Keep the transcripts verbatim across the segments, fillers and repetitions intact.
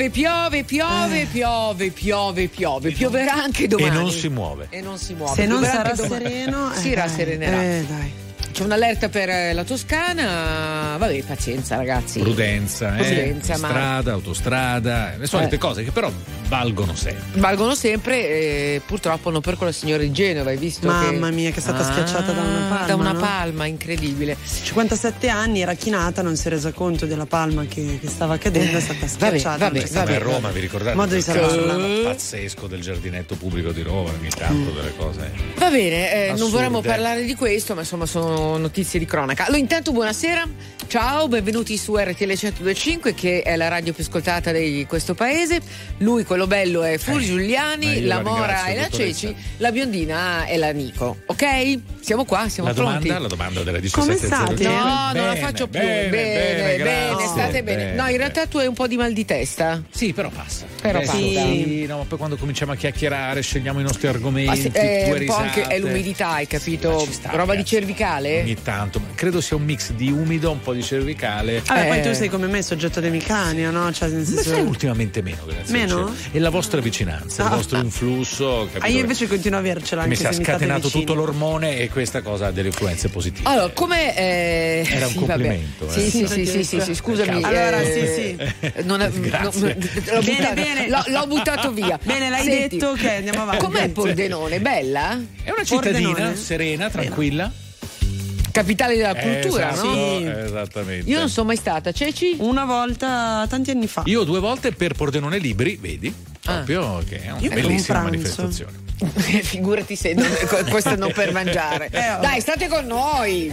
piove, piove, Eh. piove, piove, piove, pioverà anche domani. E non si muove. E non si muove. Se non Pioverà sarà anche domani. sereno, si eh, rasserenerà. Eh, dai. C'è un'allerta per eh, la Toscana, vabbè, pazienza ragazzi. Prudenza, eh? Prudenza, ma- strada, autostrada, le solite Eh. cose che però valgono sempre. Valgono sempre, eh, purtroppo non per quella signora di Genova, hai visto? Mamma che... mia, che è stata Ah, schiacciata da una palma, Da una no? palma, incredibile. cinquantasette anni, era chinata, non si è resa conto della palma che, che stava cadendo, è stata Vabbè, schiacciata. vabbè, non c'è Ma vabbè. a Roma, vi ricordate? Modo di quel caso salvarla. pazzesco del giardinetto pubblico di Roma, ogni tanto delle cose. Va bene, eh, non Assurde. vorremmo parlare di questo, ma insomma sono notizie di cronaca. Allora, intanto buonasera, ciao, benvenuti su R T L centodue e cinque, che è la radio più ascoltata di questo paese. Lui, quello bello, è Fulvio ma Giuliani, io la la Mora ringrazio, e la dottoressa. Ceci, la biondina è la Nico. Ok? Siamo qua, siamo La pronti. domanda, la domanda delle Come diciassette e zero state? No, cinque. non la faccio più. Bene, Bene, bene, bene, grazie, state bene. No, in realtà tu hai un po' di mal di testa. Sì, però passa. Però Adesso passa. sì, no, ma poi quando cominciamo a chiacchierare, scegliamo i nostri Ma argomenti, sì, è due un po' anche risate. è l'umidità, hai capito? Ma ci sta, Roba di ragazzi. cervicale? Ogni tanto, ma credo sia un mix di umido, un po' di cervicale. Vabbè, Eh. poi tu sei come me, soggetto d'emicrania, no? Cioè, nel Ma senso... sai, ultimamente meno, grazie. Meno? al cielo. E la vostra vicinanza, il Ah, vostro ah. influsso. Capito? Ah, io invece continuo a avercela mi anche si è se mi state scatenato vicini. tutto l'ormone e questa cosa ha delle influenze positive. Allora, come eh, Era un sì, complimento, vabbè. eh. Sì, sì, sì, sì, sì, sì, scusami. Allora, eh, sì, Non, non- Grazie. l'ho, Bene, buttato, bene. l'ho, l'ho buttato via. Bene, l'hai Senti, detto, ok, andiamo avanti. Com'è Pordenone? Bella? È una cittadina Pordenone. serena, tranquilla. Capitale della cultura, Esatto, no? Sì. esattamente. Io non sono mai stata, Ceci? Una volta, tanti anni fa. Io due volte per Pordenone Libri, vedi? Proprio che è una Io per un bellissima pranzo. manifestazione. Figurati se non, questo non per mangiare. Eh, vabbè. Dai, state con noi.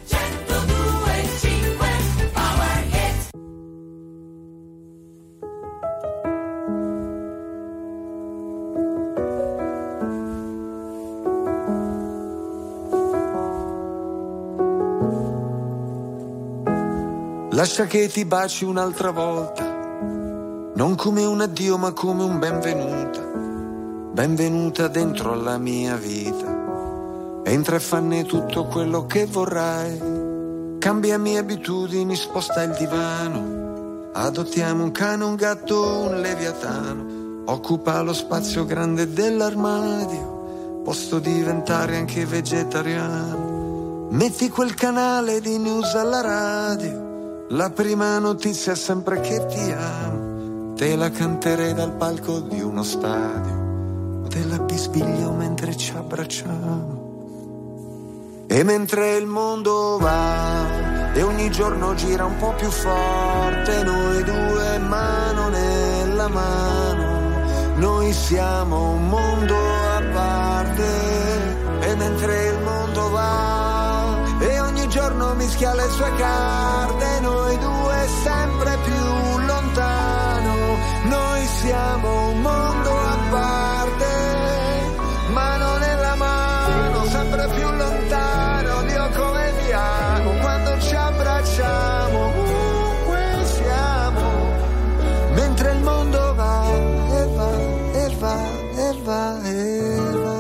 Lascia che ti baci un'altra volta, non come un addio ma come un benvenuta, benvenuta dentro alla mia vita. Entra e fanne tutto quello che vorrai, cambiami abitudini, sposta il divano, adottiamo un cane, un gatto, un leviatano, occupa lo spazio grande dell'armadio, posso diventare anche vegetariano, metti quel canale di news alla radio. La prima notizia è sempre che ti amo, te la canterei dal palco di uno stadio, te la bisbiglio mentre ci abbracciamo. E mentre il mondo va e ogni giorno gira un po' più forte, noi due mano nella mano, noi siamo un mondo a parte. E mentre il mondo va e ogni giorno mischia le sue carte, noi due sempre più lontano, noi siamo un mondo a parte, mano nella mano, sempre più lontano, Dio come vi amo, quando ci abbracciamo, ovunque siamo, mentre il mondo va e va e va e va e va.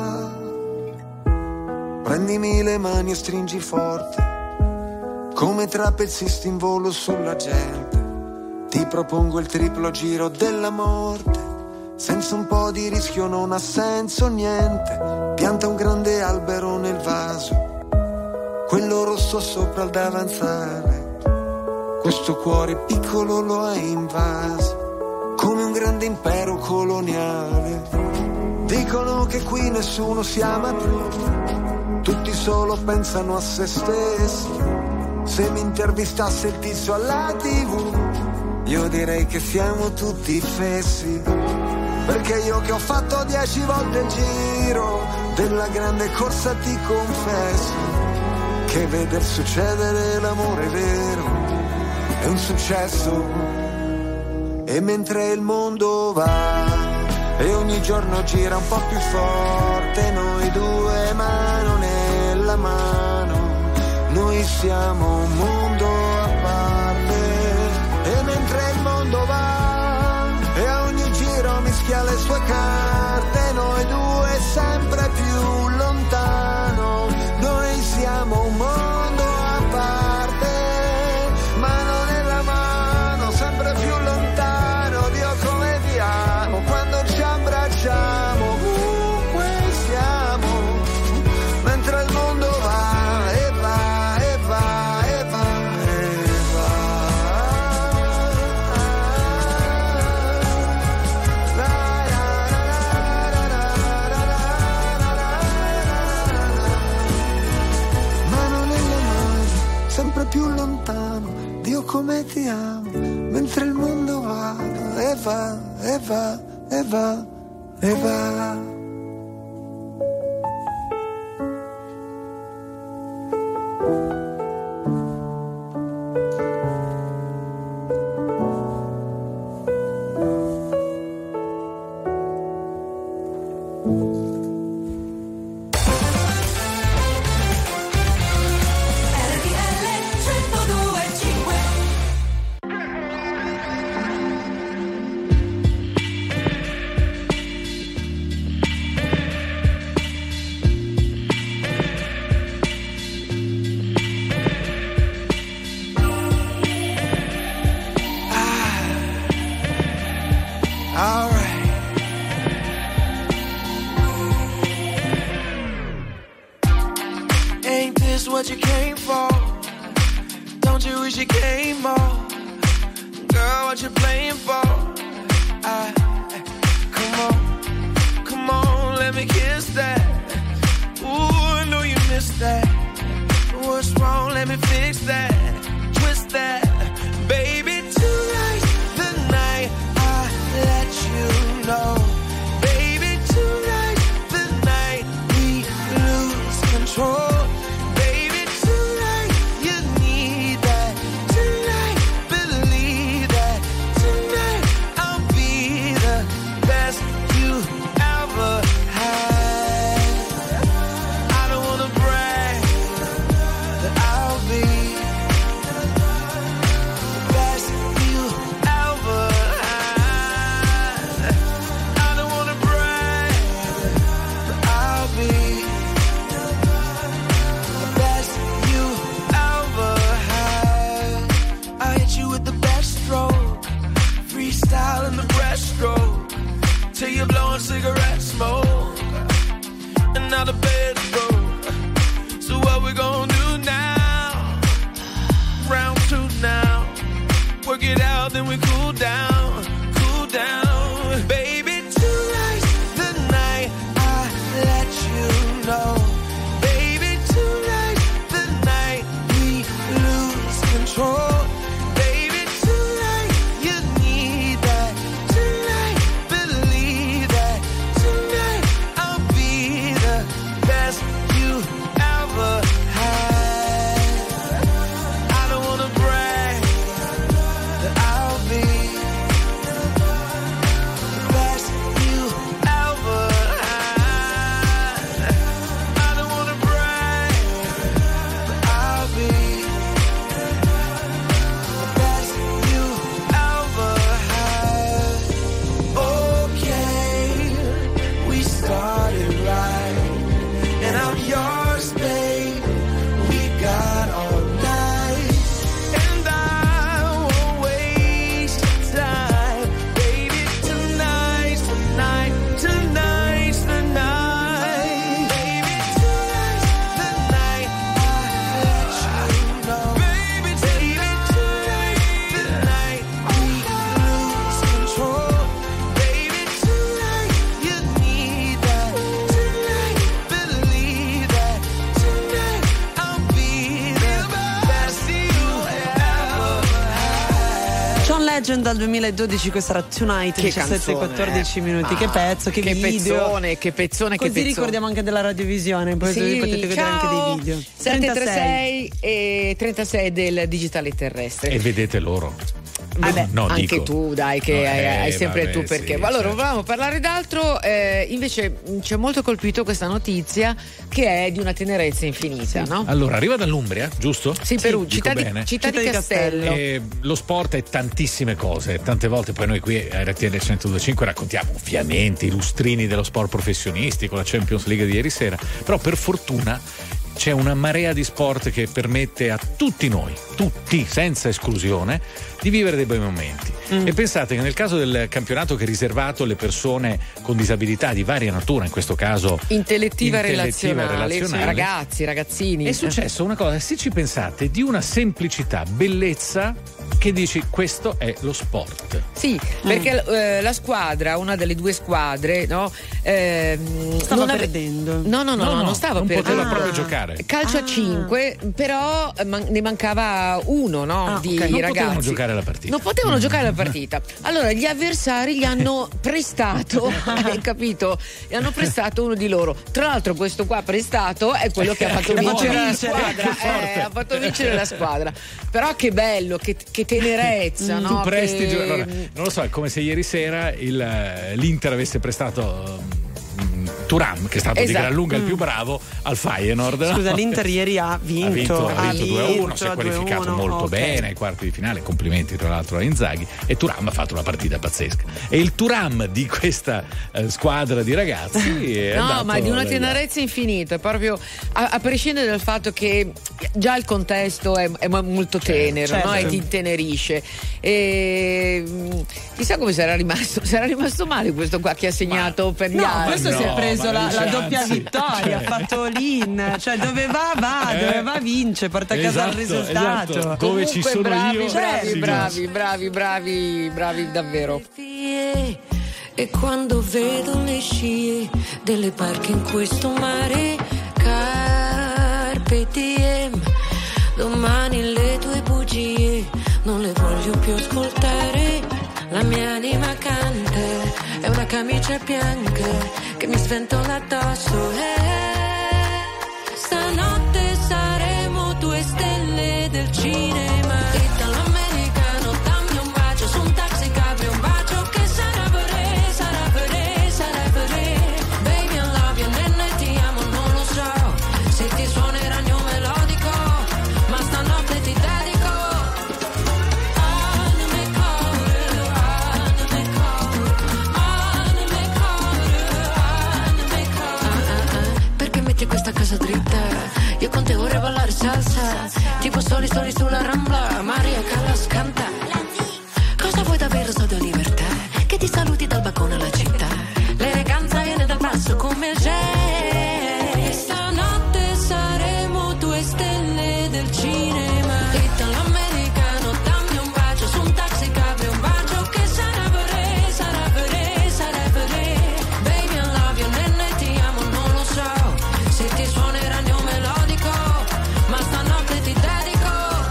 Prendimi le mani e stringi forte, come trapezzisti in volo sulla gente. Ti propongo il triplo giro della morte, senza un po' di rischio non ha senso niente. Pianta un grande albero nel vaso, quello rosso sopra il davanzale, questo cuore piccolo lo hai invaso, come un grande impero coloniale. Dicono che qui nessuno si ama più, tutti solo pensano a se stessi. Se mi intervistasse il tizio alla tivù, io direi che siamo tutti fessi, perché io che ho fatto dieci volte il giro della grande corsa ti confesso che veder succedere l'amore vero è un successo. E mentre il mondo va e ogni giorno gira un po' più forte, noi due mano nella mano, noi siamo un mondo a parte. E mentre il mondo va e a ogni giro mischia le sue carte, noi due sempre più lontano, noi siamo un mondo a parte, mano nella mano, sempre più lontano, Dio come sempre più lontano, Dio come ti amo, mentre il mondo va e va, e va, e va, e va. Dal duemiladodici, questa era Tonight, diciassette e quattordici minuti. Ah, che pezzo, che, che video. Pezzone, che pezzone, Così che pezzone. ricordiamo anche della radiovisione, poi sì, potete vedere anche dei video. sette tre sei e trentasei del digitale terrestre. E vedete loro. Vabbè, no, anche dico. tu, dai, che no, hai, eh, hai sempre vabbè, tu perché. Sì, allora, certo. volevamo parlare d'altro. Eh, invece, ci ha molto colpito questa notizia che è di una tenerezza infinita, sì. no? Allora, arriva dall'Umbria, giusto? Sì, Perù, sì, città, di, città, città di Castello. Castello. E lo sport è tantissime cose, tante volte poi noi qui a R T L centodue e cinque raccontiamo ovviamente i lustrini dello sport professionistico, la Champions League di ieri sera, però per fortuna c'è una marea di sport che permette a tutti noi, tutti, senza esclusione, di vivere dei bei momenti. Mm. E pensate che nel caso del campionato che è riservato alle persone con disabilità di varia natura, in questo caso intellettiva, intellettiva relazionale, relazionale, ragazzi, ragazzini. È successo una cosa, se ci pensate, di una semplicità, bellezza che dici questo è lo sport. Sì, perché mm. eh, la squadra, una delle due squadre, no, ehm, stava non ave- perdendo. No, no, no, no, no, non stava non perdendo. poteva proprio giocare. Calcio ah. a cinque, però man- ne mancava uno, no, ah, di okay. Non ragazzi. potevano giocare la partita. Non potevano mm. giocare la partita. Allora gli avversari gli hanno prestato, hai capito? Gli hanno prestato uno di loro. Tra l'altro questo qua prestato è quello che ha fatto che vincere la vincere, squadra. Eh, ha fatto vincere la squadra. Però che bello, che, che tenerezza, no? Tu presti che... gio- allora, non lo so, è come se ieri sera il, l'Inter avesse prestato Thuram, che è stato esatto. di gran lunga il più bravo, al Feyenoord. Scusa, no? l'Inter ieri ha vinto. Ha vinto, ha vinto due a uno, si è due a qualificato uno, molto okay. bene ai quarti di finale, complimenti tra l'altro a Inzaghi, e Thuram ha fatto una partita pazzesca. E il Thuram di questa eh, squadra di ragazzi è no, andato ma di una dai- tenerezza infinita, proprio a, a prescindere dal fatto che già il contesto è, è molto tenero, certo. no? E ti intenerisce. E mh, chissà come sarà rimasto, sarà rimasto male questo qua che ha segnato Ma, per gli No, altri. questo no, si è preso ma la, dice, la doppia anzi, vittoria, cioè. ha fatto l'in, cioè dove va va, Eh, dove va vince, porta a casa esatto, il risultato. esatto. Dove ci Comunque, sono bravi, io bravi, si bravi, vince. bravi, bravi, bravi davvero. E quando vedo le scie delle barche in questo mare, carpe diem, domani le tue bugie non le voglio più ascoltare. La mia anima canta, è una camicia bianca che mi sventola addosso. Eh, stanotte saremo due stelle del cinema. Italo-americano, dammi un bacio su un taxi cabrio, un bacio che sarà per re, sarà per re, sarà per re. Baby I love you, nenne ti amo, non lo so se ti suonerà il mio melodico, ma stanotte ti dedico. Questa casa dritta, io con te vorrei ballare salsa, tipo soli soli sulla Rambla, Maria Callas canta. Cosa vuoi davvero, sono libertà, che ti saluti dal balcone alla città, l'eleganza viene dal basso come il jazz. Stanotte saremo due stelle del cinema. Italo-americano, dammi un bacio su un taxi cabrio, un bacio che sarà per re, sarà per re, sarà per re. Baby I love you, nenne ti amo, non lo so se ti suonerà il mio melodico, ma stanotte ti dedico.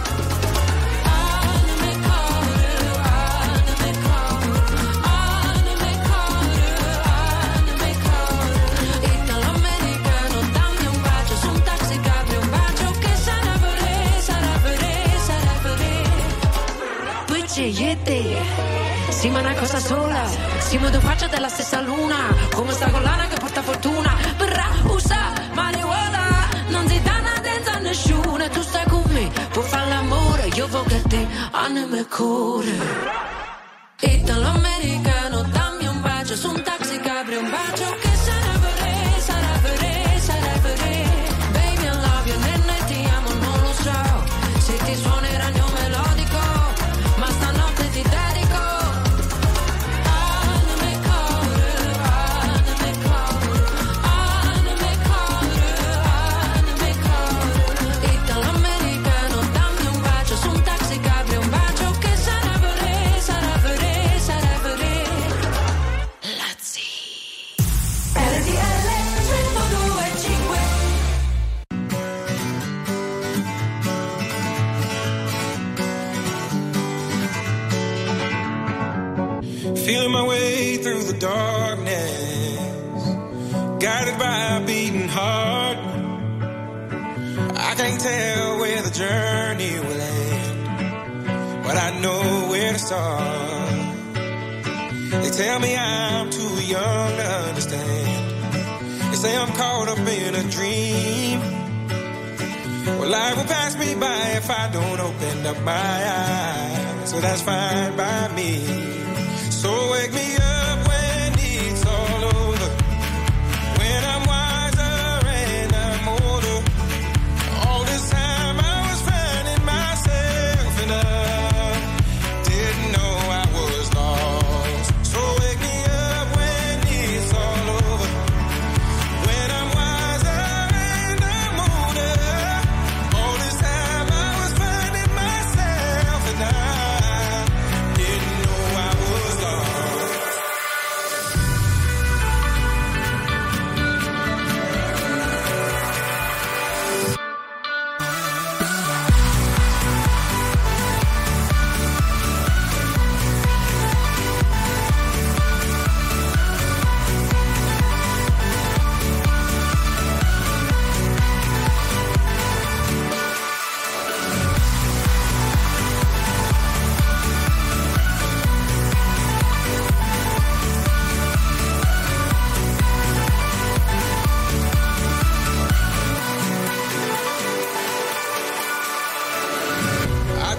Anime core, anime core, anime core, anime core. Italo-americano, dammi un bacio su un taxi cabrio, un bacio che sarà per re, sarà per re, sarà per re. Poi c'è io e te, siamo una cosa sola, siamo due facce della stessa luna, come sta collana che porta fortuna. Verrà usa marijuana, non si dà una denza a nessuno, tu stai con me, puoi fare l'amore, io voglio a te, anime core. Italo-americano, dammi un bacio su un taxi cabrio, un bacio che sarà per re, sarà per re, sarà per re. Baby I love you, nenne ti amo, non lo so se ti suonerà il mio melodico, ma stanotte ti dedico. Anime core, anime core, anime core, anime core. Italo-americano, dammi un bacio su un taxi cabrio, un bacio che sarà per re, sarà per re, sarà per re. Lazzi R T L centodue e cinque. Feeling my way through the darkness, guided by a beating heart. I can't tell where the journey will end, but I know where to start. They tell me I'm too young to understand. They say I'm caught up in a dream. Well, life will pass me by if I don't open up my eyes, so that's fine by me. So wake me up when it's all over, when I'm wiser and I'm older. All this time I was finding myself and I didn't know I was lost. So wake me up when it's all over, when I'm wiser and I'm older. All this time I was finding myself and I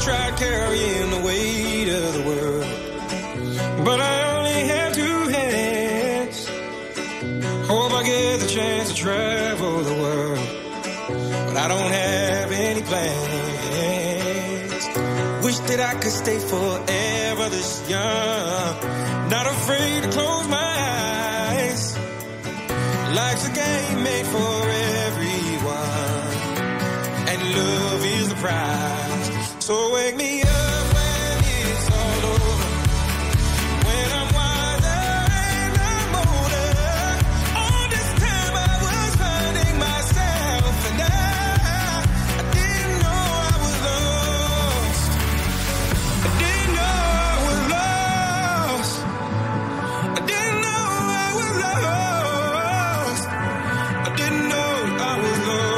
tried carrying the weight of the world, but I only have two hands. Hope I get the chance to travel the world, but I don't have any plans. Wish that I could stay forever this young, not afraid to close my eyes. Life's a game made for everyone, and love is the prize. So wake me up when it's all over, when I'm wiser and I'm older. All this time I was finding myself, and I, I didn't know I was lost. I didn't know I was lost. I didn't know I was lost. I didn't know I was lost.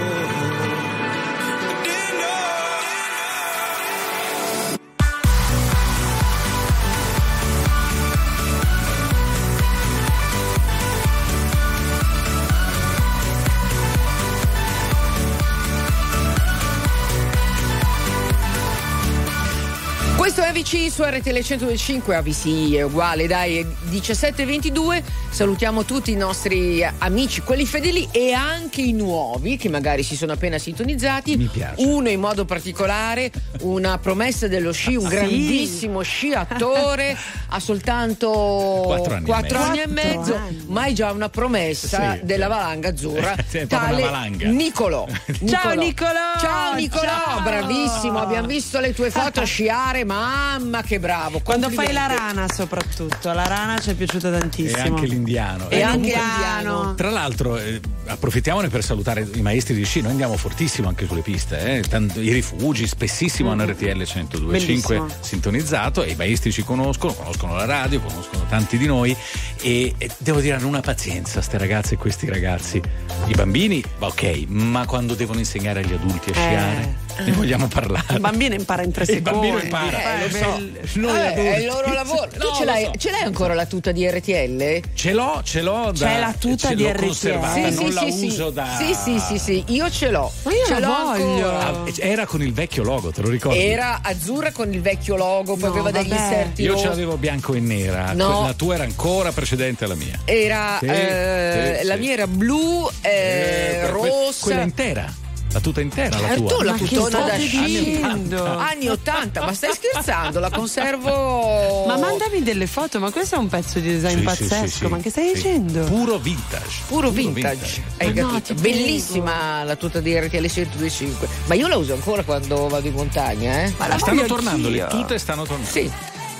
Questo è A V C su R T L centodue e cinque. A V C è uguale, dai, diciassette e ventidue. Salutiamo tutti i nostri amici, quelli fedeli e anche i nuovi che magari si sono appena sintonizzati. Mi piace. Uno in modo particolare, una promessa dello sci, un Sì. grandissimo sciatore, ha soltanto Quattro anni e quattro mezzo. anni e mezzo, anni. ma è già una promessa Sì, della sì. valanga azzurra. Sì, è proprio tale una valanga. Nicolò. Ciao, Nicolò! Ciao Nicolò, Ciao! bravissimo, abbiamo visto le tue foto a sciare, mamma che bravo. Quando fai la Complimenti. rana soprattutto, la rana ci è piaciuta tantissimo. E anche l'indiano. E Eh, anche comunque, l'indiano. Tra l'altro, eh, approfittiamone per salutare i maestri di sci. Noi andiamo fortissimo anche sulle piste, eh. Tant- i rifugi spessissimo hanno R T L centodue e cinque Bellissimo. sintonizzato, e i maestri ci conoscono, conoscono la radio, conoscono tanti di noi, e, e devo dire hanno una pazienza ste ragazze e questi ragazzi. I bambini, va ok, ma quando devono insegnare agli adulti a sciare, ne vogliamo parlare. Il bambino impara in tre Il secondi. bambino impara, Eh, lo so. bel- Noi Eh, adulti. è il loro lavoro. Tu No, ce, lo l'hai, so. ce l'hai ancora la tuta di R T L? Ce l'ho, ce l'ho da, C'è la tuta ce di l'ho R T L. conservata, Sì, non sì, la sì, uso sì. da. Sì, sì, sì, sì, io ce l'ho. Ma io ce la l'ho voglio. ancora. Ah, era con il vecchio logo, te lo ricordi? Era azzurra con il vecchio logo, poi No, aveva degli vabbè. inserti Io rossi. ce l'avevo bianco e nera. No. La tua era ancora precedente alla mia. Era Sì, eh, sì, la sì. mia era blu, eh, Eh, que- rossa. Quella intera. La tuta intera, la Certo, tua. la Ma che tutona da state sci. dicendo? Anni ottanta, ma stai scherzando? La conservo. Ma mandami delle foto, ma questo è un pezzo di design Sì, pazzesco. sì, sì, Ma che stai sì. dicendo? Puro vintage. Puro vintage, hai No, capito? ti prego. Bellissima la tuta di R T L centodue e cinque, ma io la uso ancora quando vado in montagna, eh? Ma la Stanno voglio tornando, anch'io. le tute stanno tornando. Sì.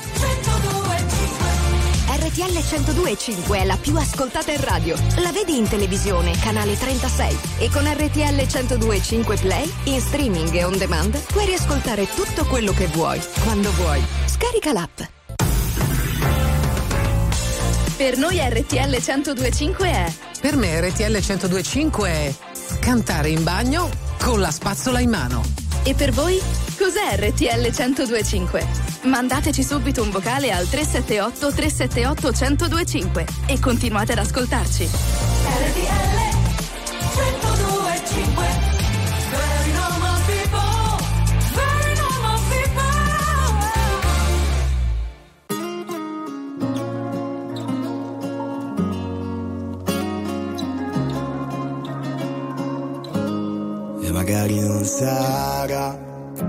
R T L centodue e cinque è la più ascoltata in radio. La vedi in televisione, canale trentasei. E con R T L centodue e cinque Play, in streaming e on demand, puoi riascoltare tutto quello che vuoi, quando vuoi. Scarica l'app. Per noi R T L centodue e cinque è Per me R T L centodue e cinque è cantare in bagno con la spazzola in mano. E per voi? Cos'è R T L centodue e cinque? Mandateci subito un vocale al tre sette otto tre sette otto centodue e cinque e continuate ad ascoltarci. R T L centodue e cinque. Very normal people, very normal people. E magari non sarà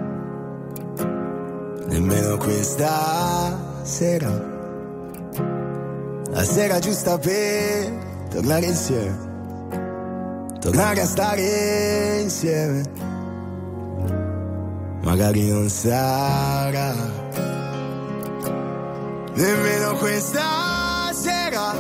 nemmeno questa sera, la sera giusta per tornare insieme, tornare a stare insieme. Magari non sarà nemmeno questa sera,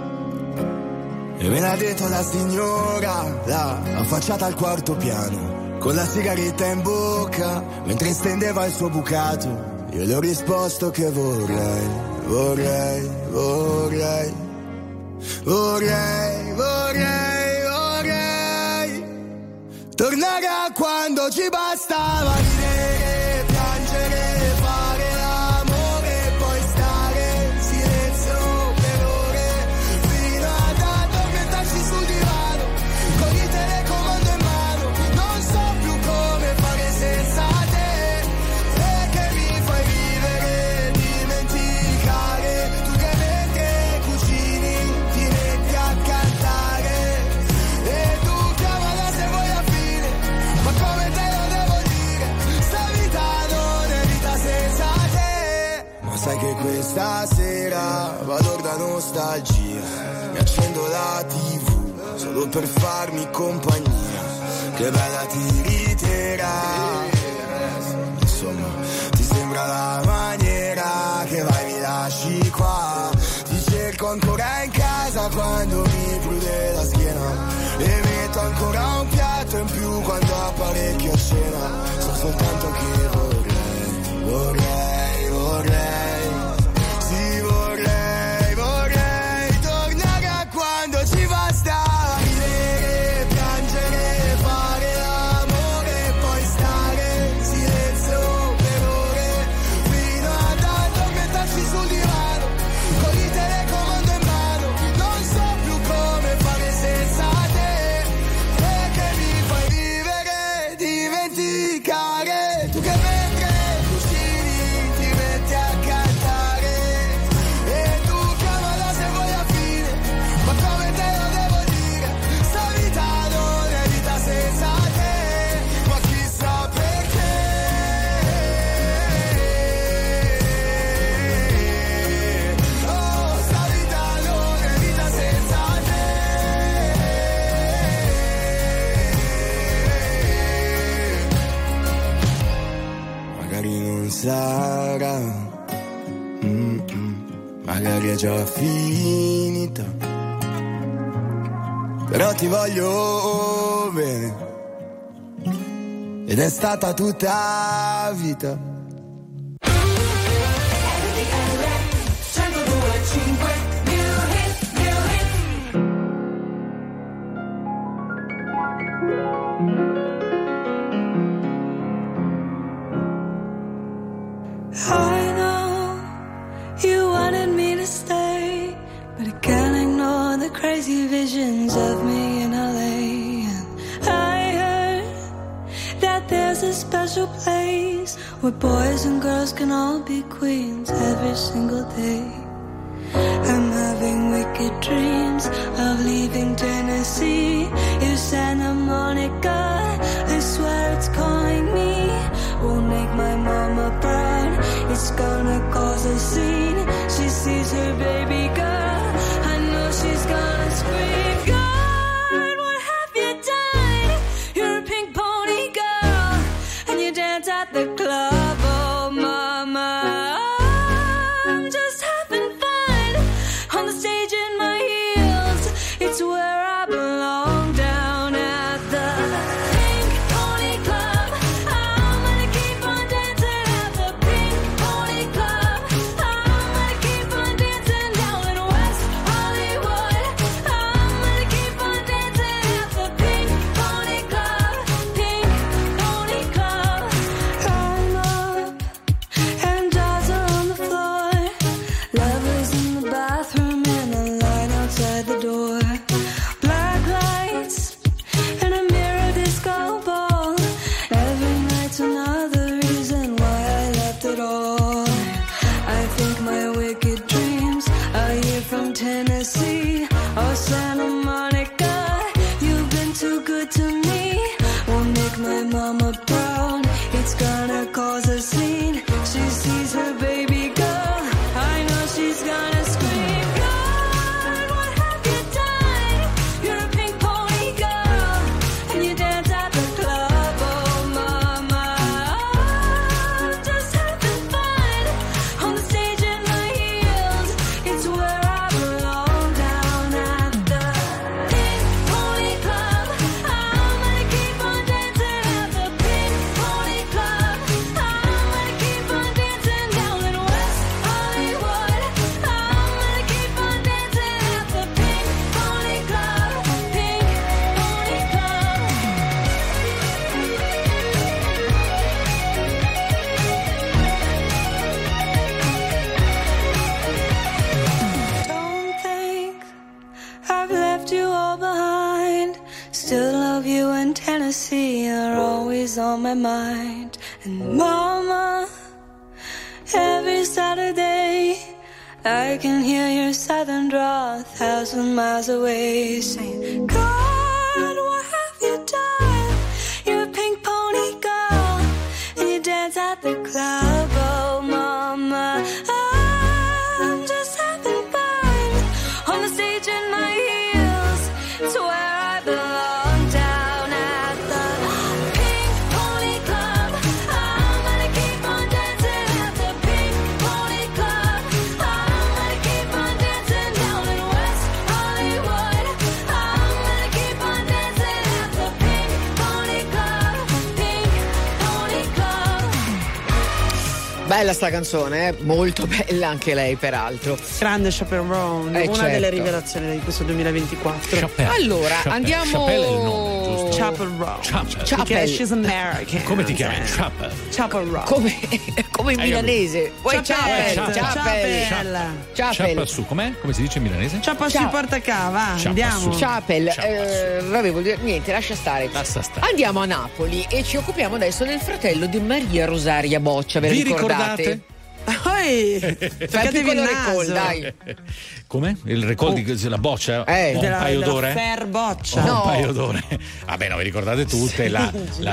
e me l'ha detto la signora, là, affacciata al quarto piano, con la sigaretta in bocca, mentre stendeva il suo bucato. Io le ho risposto che vorrei, vorrei, vorrei, vorrei, vorrei, vorrei tornare a quando ci bastava ridere, piangere, fare l'amore e poi stare in silenzio per ore, fino ad addormentarsi sul divano, con il telecomando in mano. Non so più come fare senza te, sai che questa sera vado da nostalgia, mi accendo la tivù solo per farmi compagnia, che bella tiritera, insomma ti sembra la maniera che vai mi lasci qua, ti cerco ancora in casa quando mi prude la schiena e metto ancora un piatto in più quando apparecchio a cena, so soltanto che vorrei, vorrei, vorrei, sì vorrei, vorrei tornare a quando ci bastava ridere, piangere, fare l'amore e poi stare in silenzio per ore fino ad addormentarci sul divano con il telecomando in mano, non so più come fare senza te, perché mi fai vivere, dimenticare, tu che mentre usciri ti metti a cantare e tu chiamala se vuoi a fine, ma come te lo devo dire, sta vita non è vita senza te, ma chissà perché, oh sta vita non è vita senza te. Magari non sarà, mm-mm, magari è già finita, però ti voglio bene ed è stata tutta vita. I know you wanted me to stay, but I can't ignore the crazy visions of me in L A. And I heard that there's a special place where boys and girls can all be queens every single day. I'm having wicked dreams of leaving Tennessee. You Santa Monica, I swear it's calling me. Won't make my mama proud, it's gonna cause a scene. She sees her baby girl, I know she's gonna scream. God, what have you done? You're a pink pony girl, and you dance at the club, oh mama. I'm just having fun on the stage in my heels. It's where I belong, down at the Pink Pony Club. I'm gonna keep on dancing at the Pink Pony Club. I'm gonna keep on dancing down in West Hollywood. I'm gonna keep on dancing at the Pink Pony Club. Pink Pony Club. I'm up and dolls are on the floor. Lovers in the bathroom and a line outside the door. Black lights and a mirror disco ball. Every night's another reason why I left it all. I think my wicked dreams are here from Tennessee or Santa Monica. You've been too good to me. Won't make my mama proud. It's gonna cause a scene. She sees her baby girl, I know she's gonna scream. God, what have you done? You're a pink pony girl, and you dance at the club, oh mama. I'm just having fun on the stage in my heels. It's where I belong, down at the Pink Pony Club. I'm gonna keep on dancing at the Pink Pony Club. I'm gonna keep on dancing down in West Hollywood. I'm gonna keep on dancing at the Pink Pony Club. Pink Pony Club. Don't think I've left you all behind. Still love you, and Tennessee are always on my mind. And mama, every Saturday I can hear your southern drawl a thousand miles away, saying, God, what have you done? You're a pink pony girl, and you dance at the club, oh mama. Oh, Bella sta canzone, eh? Molto bella anche lei peraltro. Grande Chappelle Roan, Eh, una certo. delle rivelazioni di questo duemilaventiquattro. Chappelle. Allora, Chappelle. andiamo. Chappelle è il nome, giusto? Chappelle Roan. Chappelle. Chappelle. Perché she's American. Come ti chiami? Chappelle. Chappelle Roan. Come, come in Hai milanese. Poi Chappelle, Chappelle, Chappelle. Chappelle. Ciappa Chappelle. su, com'è? Come si dice in milanese? Ciappa Ciao. si porta qua, va, Ciappa andiamo. su. Chappelle, Ciao, eh, vabbè, vuol dire niente, lascia stare. Lascia stare. Andiamo a Napoli e ci occupiamo adesso del fratello di Maria Rosaria Boccia, ve Vi ricordate? ricordate? Ehi, Fai il toccatevi piccolo il recall, naso. dai. Come? Il recall di la boccia? Eh. Ho un Della, paio della d'ore? Fer Boccia. Ho No. un paio d'ore. Vabbè, no, vi ricordate tutte la,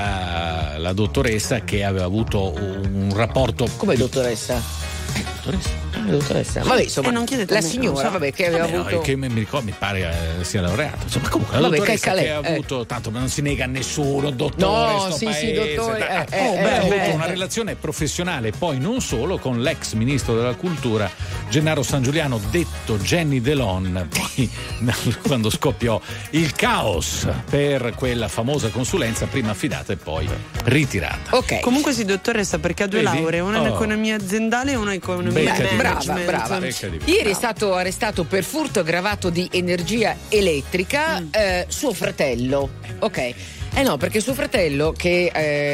la, la dottoressa che aveva avuto un rapporto. Come dottoressa? Dottoressa? Come dottoressa? Vabbè, insomma, Eh, non chiedete a la me, signora, non so. vabbè, che aveva Vabbè, no, avuto. che mi, mi ricordo, mi pare eh, sia laureato. Insomma, comunque la Vabbè, dottoressa che che, calè, ha eh. avuto, tanto non si nega a nessuno, dottore, No, sto sì, paese, sì, dottore, dai. eh, eh, Oh, eh, beh, ha avuto eh. una relazione professionale, poi non solo, con l'ex ministro della cultura Gennaro San Giuliano, detto Jenny Delon, poi quando scoppiò il caos per quella famosa consulenza, prima affidata e poi ritirata. Ok. Comunque sì, dottoressa, perché ha due Vedi? lauree, una in Oh. economia aziendale e una in economia Becca di management. brava, brava. Becca di- Ieri è stato arrestato per furto aggravato di energia elettrica eh, suo fratello. Ok. Eh no, perché suo fratello che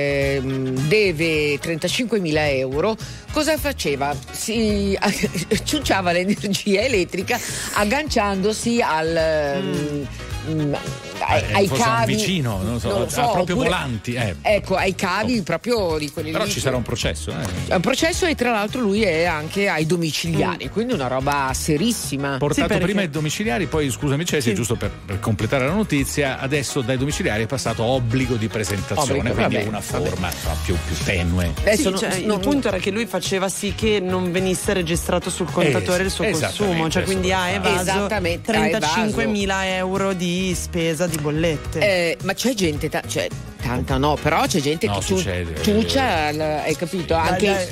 ehm, deve trentacinquemila euro, cosa faceva? Si ciucciava l'energia elettrica agganciandosi al mm. mm, ai, Eh, ai forse a un cavi vicino, non lo so, lo ha proprio oppure- volanti, eh. ecco, ai cavi proprio di quelli Però lì. ci sarà un processo, eh. È un processo e tra l'altro lui è anche ai domiciliari, quindi una roba serissima. Portato perché- prima ai domiciliari, poi scusami Cesi, Sì. giusto per, per completare la notizia, adesso dai domiciliari è passato obbligo di presentazione, Obbligo, quindi vabbè, una vabbè. forma no, più, più tenue. Adesso Sì, non- cioè, non- il punto era che lui faceva sì che non venisse registrato sul contatore Eh, il suo esattamente, consumo, cioè quindi ha esattamente. evaso Esattamente, ha trentacinquemila euro di spesa di bollette. Eh, ma c'è gente, ta- cioè, tanta no, però c'è gente No, che tu, succede. ciuccia, al- hai capito? Anche dai.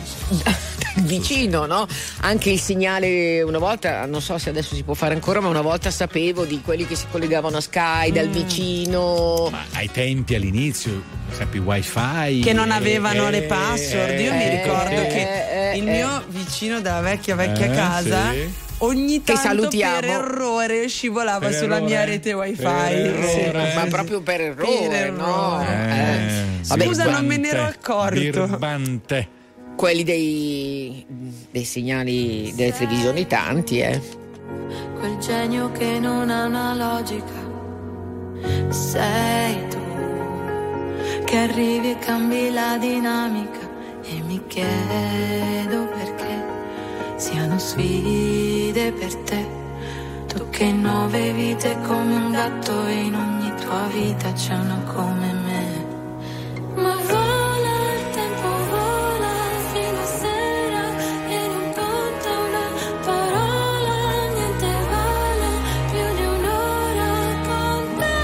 vicino, no? Anche il segnale, una volta, non so se adesso si può fare ancora, ma una volta sapevo di quelli che si collegavano a Sky dal vicino. Ma ai tempi, all'inizio, sempre i wifi. Che non avevano eh, le password. Io mi eh, ricordo eh, che eh, il eh. mio vicino della vecchia vecchia Eh, casa sì. ogni Che tanto salutiamo. per errore scivolava Per sulla errore? mia rete wifi. Per Sì. errore? Ma proprio per errore, Per no? errore. Eh. Vabbè, Scusa, que- non me ne ero accorto. Birbante. quelli dei, dei segnali delle televisioni tanti, eh. Quel genio che non ha una logica. Sei tu che arrivi e cambi la dinamica. E mi chiedo perché siano sfide per te. Tu che in nove vite come un gatto e in ogni tua vita c'è una come me. Ma vola il tempo, vola fino a sera e non conta una parola, niente vale più di un'ora con te.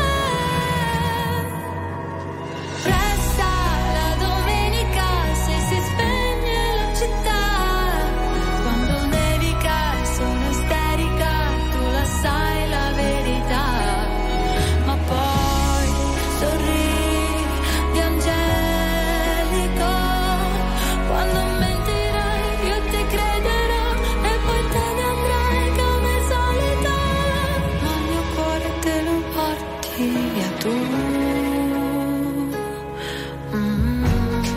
Resta la domenica se si spegne la città, quando nevica sono isterica, tu la sai la verità, ma poi sorridi angelico, quando mentirai io ti crederò e poi te ne andrai come solita, ma il mio cuore te lo porti via tu. Mm.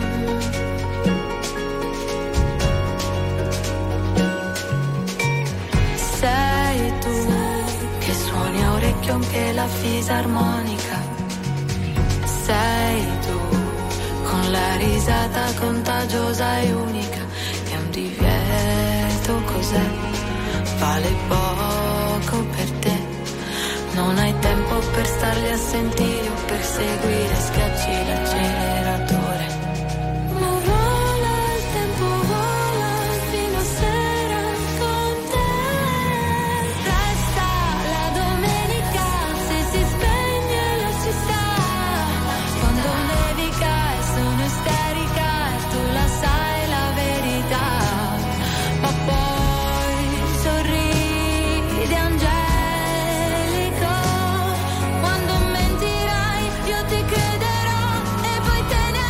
Sei tu che suoni a orecchio anche la fisarmonica. Sei tu con la risata contagiosa e unica. È un divieto, cos'è? Vale poco per te. Non hai tempo per starli a sentire o per seguire, schiacci l'acceleratore. Ma vola il tempo, vola fino a sera con te. Resta la domenica se si spegne la città, quando nevica e sono isterica e tu la sai la verità, ma poi sorridi angelico, quando mentirai io ti crederò e poi te ne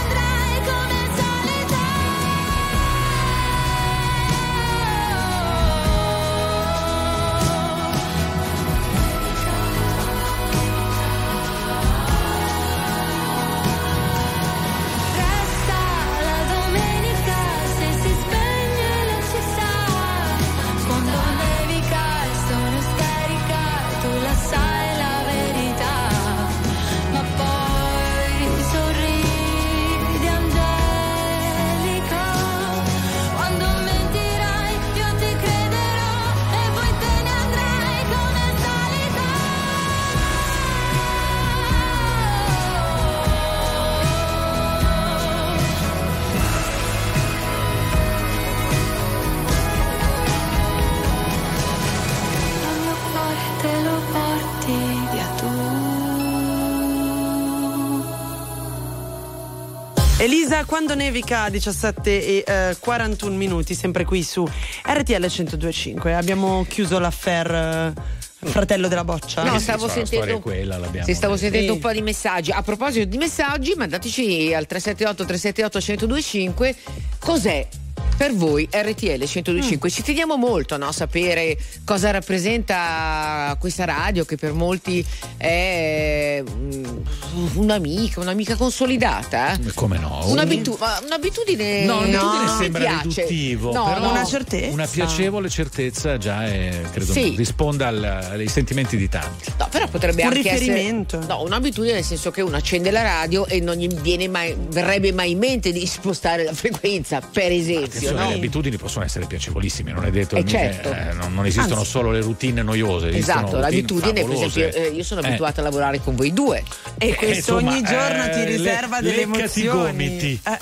Elisa, quando nevica, diciassette e eh, quarantuno minuti, sempre qui su R T L centodue e cinque. Abbiamo chiuso l'affair eh, fratello della boccia. No, sì, stavo sì, sentendo, quella, sì, stavo detto. sentendo Sì. un po' di messaggi. A proposito di messaggi, mandateci al tre sette otto tre sette otto centodue e cinque cos'è per voi R T L centodue e cinque. Mm. Ci teniamo molto, no, a sapere cosa rappresenta questa radio, che per molti è mm, un'amica, un'amica consolidata. Eh? Come no? Un'abitu- ma un'abitudine. No, un'abitudine non mi sembra piace. riduttivo, No, però no. Una certezza. Una piacevole certezza già è, credo, Sì. risponda al, ai sentimenti di tanti. No, però potrebbe Un anche riferimento. essere no, un'abitudine, nel senso che uno accende la radio e non gli viene mai, verrebbe mai in mente di spostare la frequenza, per esempio. Attenzione, No? le abitudini possono essere piacevolissime, non è detto Eh, mica- certo. eh, non, non esistono Anzi. solo le routine noiose. esistono Esatto, routine l'abitudine, per favolose. esempio, eh, io sono Eh. abituata a lavorare con voi due. E questo insomma, ogni giorno ti eh, riserva le- delle leccati i emozioni. gomiti. Eh,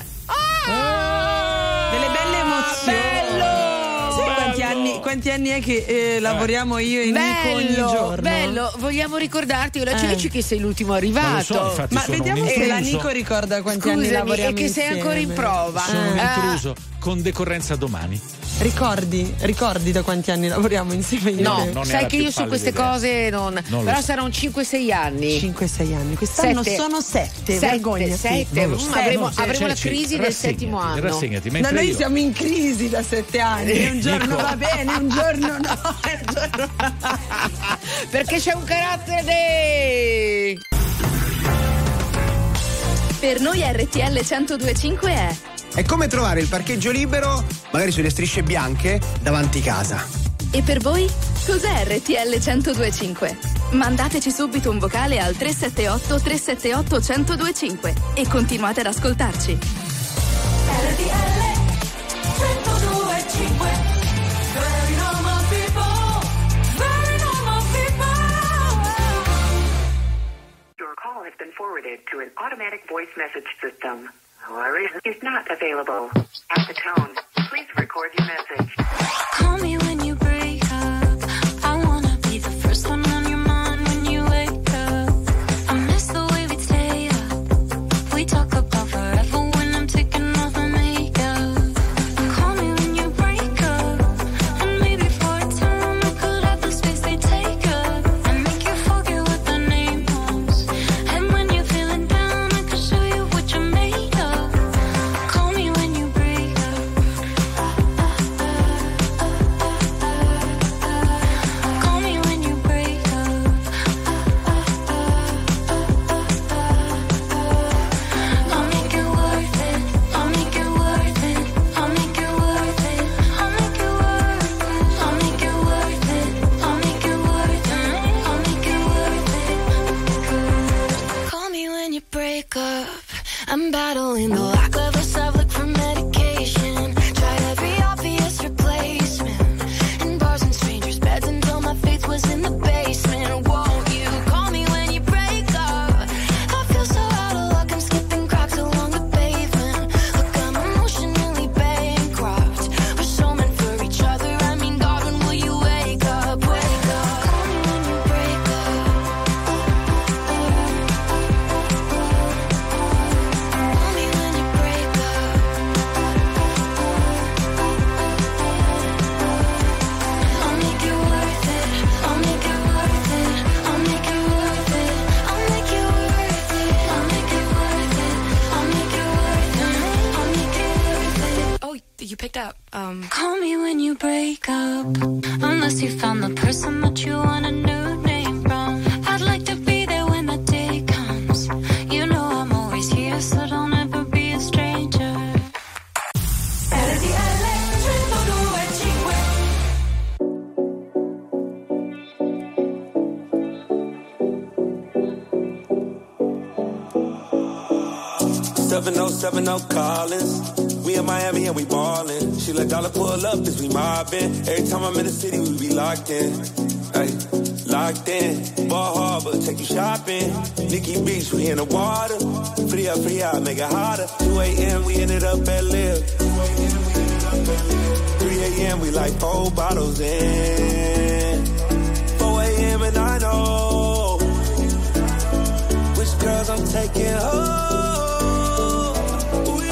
delle belle emozioni. Sai quanti anni, quanti anni è che eh, lavoriamo io e Nico ogni Bello, giorno? bello, vogliamo ricordarti, ora ci Eh. dici che sei l'ultimo Ma lo arrivato. so, infatti Ma sono vediamo un se la intruso. Nico ricorda quanti anni Scusami, lavoriamo e che sei insieme. ancora in prova. Sono un Ah. intruso con decorrenza domani. Ricordi? Ricordi da quanti anni lavoriamo insieme io No, e te? non ne ha sai la che più io su pallida queste idea. cose non. Non lo però so. saranno cinque sei anni. cinque sei anni. Quest'anno Sette. sono sette, Sette, vergognati. sette. Non lo Mm, so. avremo No, avremo cioè, la ci- crisi del rassegnati, settimo anno. rassegnati, Ma mentre noi io- siamo in crisi da sette anni. Un giorno Nico. va bene, un giorno no. Un giorno... Perché c'è un carattere. Per noi R T L centodue e cinque è È come trovare il parcheggio libero, magari sulle strisce bianche, davanti casa. E per voi? Cos'è R T L centodue e cinque? Mandateci subito un vocale al tre sette otto tre sette otto centodue e cinque e continuate ad ascoltarci. R T L centodue e cinque. Very normal people, very normal people. Your call has been forwarded to an automatic voice message system. However, is not available. At the tone, please record your message. Call me when you break up. I wanna be the first one on your mind when you wake up. I miss the way we stay up. We talk about forever when I'm taking off my makeup. Call me when you break up. And maybe for a time I could have the space they take up. And make you forget what the name was. And when you're feeling down, I can show you what you're made of. Call me when you break up. Call me when you break up. I'll make it worth it. I'll make it worth it. I'll make it worth it. I'll make it worth it. I'll make it worth it. I'll make it worth it. I'll make it worth it. Call me when you break up. I'm battling the lack of a self-look for medication. Tried every obvious replacement. In bars and strangers' beds until my faith was in the basement. Won't you call me when you break up? I feel so out of luck, I'm skipping cracks along the pavement. Look, I'm emotionally bankrupt. We're so meant for each other. I mean, God, when will you wake up? Wake up. Call me when you break up. Call me when you break up. I'll make it worth it. I'll make it worth it. I'll make it worth it. I'll make it worth it. I'll make it worth it. I'll make it worth it. I'll make it worth it. Oh, you picked up. Um. Call me when you break up. Unless you found the person that you want a new name from. I'd like to be there when the day comes. You know I'm always here, so don't ever be a stranger. R T L centodue e cinque. seven oh seven oh Collins. We in Miami and we ballin'. She let dollar pull up as we mobbin'. Every time I'm in the city, we be locked in. Hey, locked in. Ball Harbor, take you shopping. Nikki Beach, we in the water. Free up, free out, make it hotter. two a.m. we ended up at Live. three a.m. we like four bottles in. four a.m. and I know which girls I'm taking home. Ooh,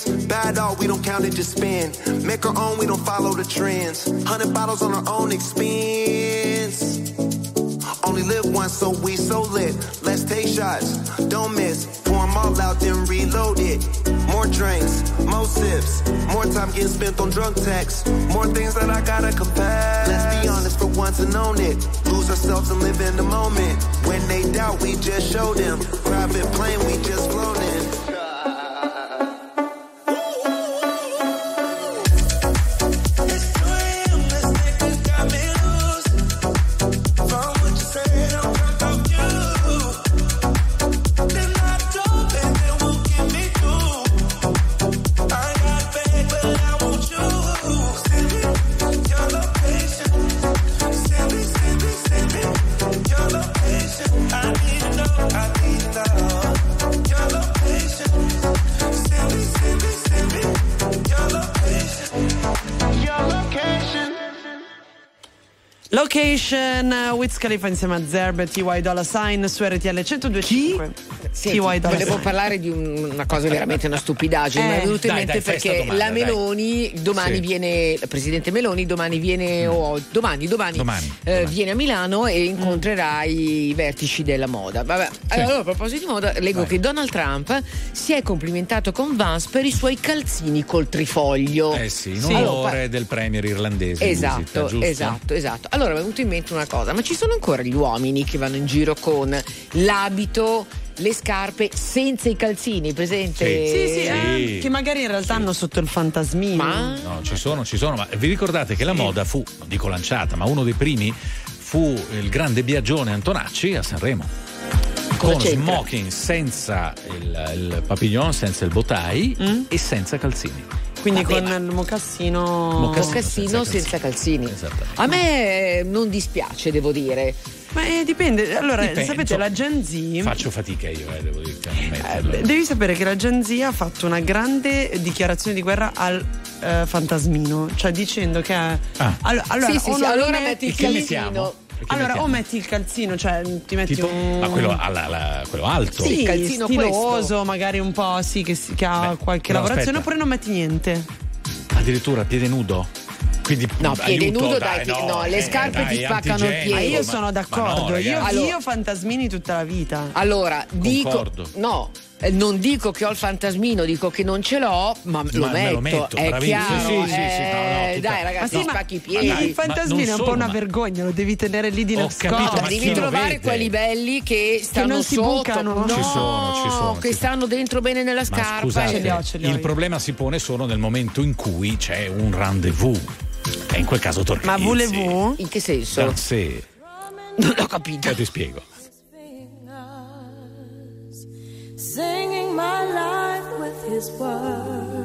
friends. Bad all, we don't count it, just spend. Make our own, we don't follow the trends. Hundred bottles on our own expense. Only live once, so we so lit. Let's take shots, don't miss. Pour them all out, then reload it. More drinks, more sips. More time getting spent on drunk texts. More things that I gotta confess. Let's be honest for once and own it. Lose ourselves and live in the moment. When they doubt, we just show them. Private plane, we just float in. Location uh, Wiz Khalifa insieme a Zerb e T Y Dolla Sign su R T L centodue e cinque. Sì, volevo parlare di un, una cosa veramente una stupidaggine, eh, mi è venuto in mente dai, perché domanda, la Meloni dai. domani sì. viene, la Presidente Meloni domani viene, mm. o domani, domani, domani, eh, domani viene a Milano e incontrerà mm. i vertici della moda. Vabbè, sì. Allora, a proposito di moda, leggo Vai. che Donald Trump si è complimentato con Vance per i suoi calzini col trifoglio. Eh sì, in onore allora, del premier irlandese. Esatto, visita, esatto, esatto. Allora mi è venuto in mente una cosa, ma ci sono ancora gli uomini che vanno in giro con l'abito, le scarpe senza i calzini, presente? Sì, sì, sì, eh, che magari in realtà sì. hanno sotto il fantasmino. Ma no, ci sono, ci sono, ma vi ricordate che la sì. moda fu, non dico lanciata, ma uno dei primi fu il grande Biagione Antonacci a Sanremo. Con c'entra? Smoking senza il, il papillon, senza il botai mm? e senza calzini. Quindi Vabbè, con ma... il mocassino mocassino, mocassino senza calzini. Senza calzini. A me non dispiace, devo dire. Ma eh, dipende, allora dipende. sapete la Gen Z faccio fatica io, eh, devo dire eh, devi sapere che la Gen Z ha fatto una grande dichiarazione di guerra al eh, fantasmino, cioè dicendo che ah. allora, allora, sì, sì, sì, allora metti il calzino. Allora mettiamo? O metti il calzino, cioè ti metti tipo, un ma quello, alla, alla, quello alto sì, il calzino stiloso questo. Magari un po' sì che, che ha Beh, qualche lavorazione aspetta. Oppure non metti niente, addirittura piede nudo. Quindi no, piede aiuto, nudo dai, dai, no, no, le scarpe eh, ti spaccano il piede. Ma io sono d'accordo, no, io, allora, io fantasmini tutta la vita. Allora, Concordo. dico no, non dico che ho il fantasmino, dico che non ce l'ho, ma, ma lo, metto, lo metto, è bravissimo. chiaro. Sì, sì, eh, sì, no, no, tutta... ma dai ragazzi, sì, spacchi i ma, piedi. ma il fantasmino è un po' una ma... vergogna, lo devi tenere lì di nascosto. Devi trovare quelli belli che stanno che non si sotto, bucano. no, ci sono, ci sono, che ci stanno dentro bene nella scarpa. Scusate, ce li ho, ce li ho il io. problema si pone solo nel momento in cui c'è un rendezvous. E in quel caso torni. Ma voulez-vous? In che senso? Sì. Non ho capito. Io ti spiego. Singing my life with his words,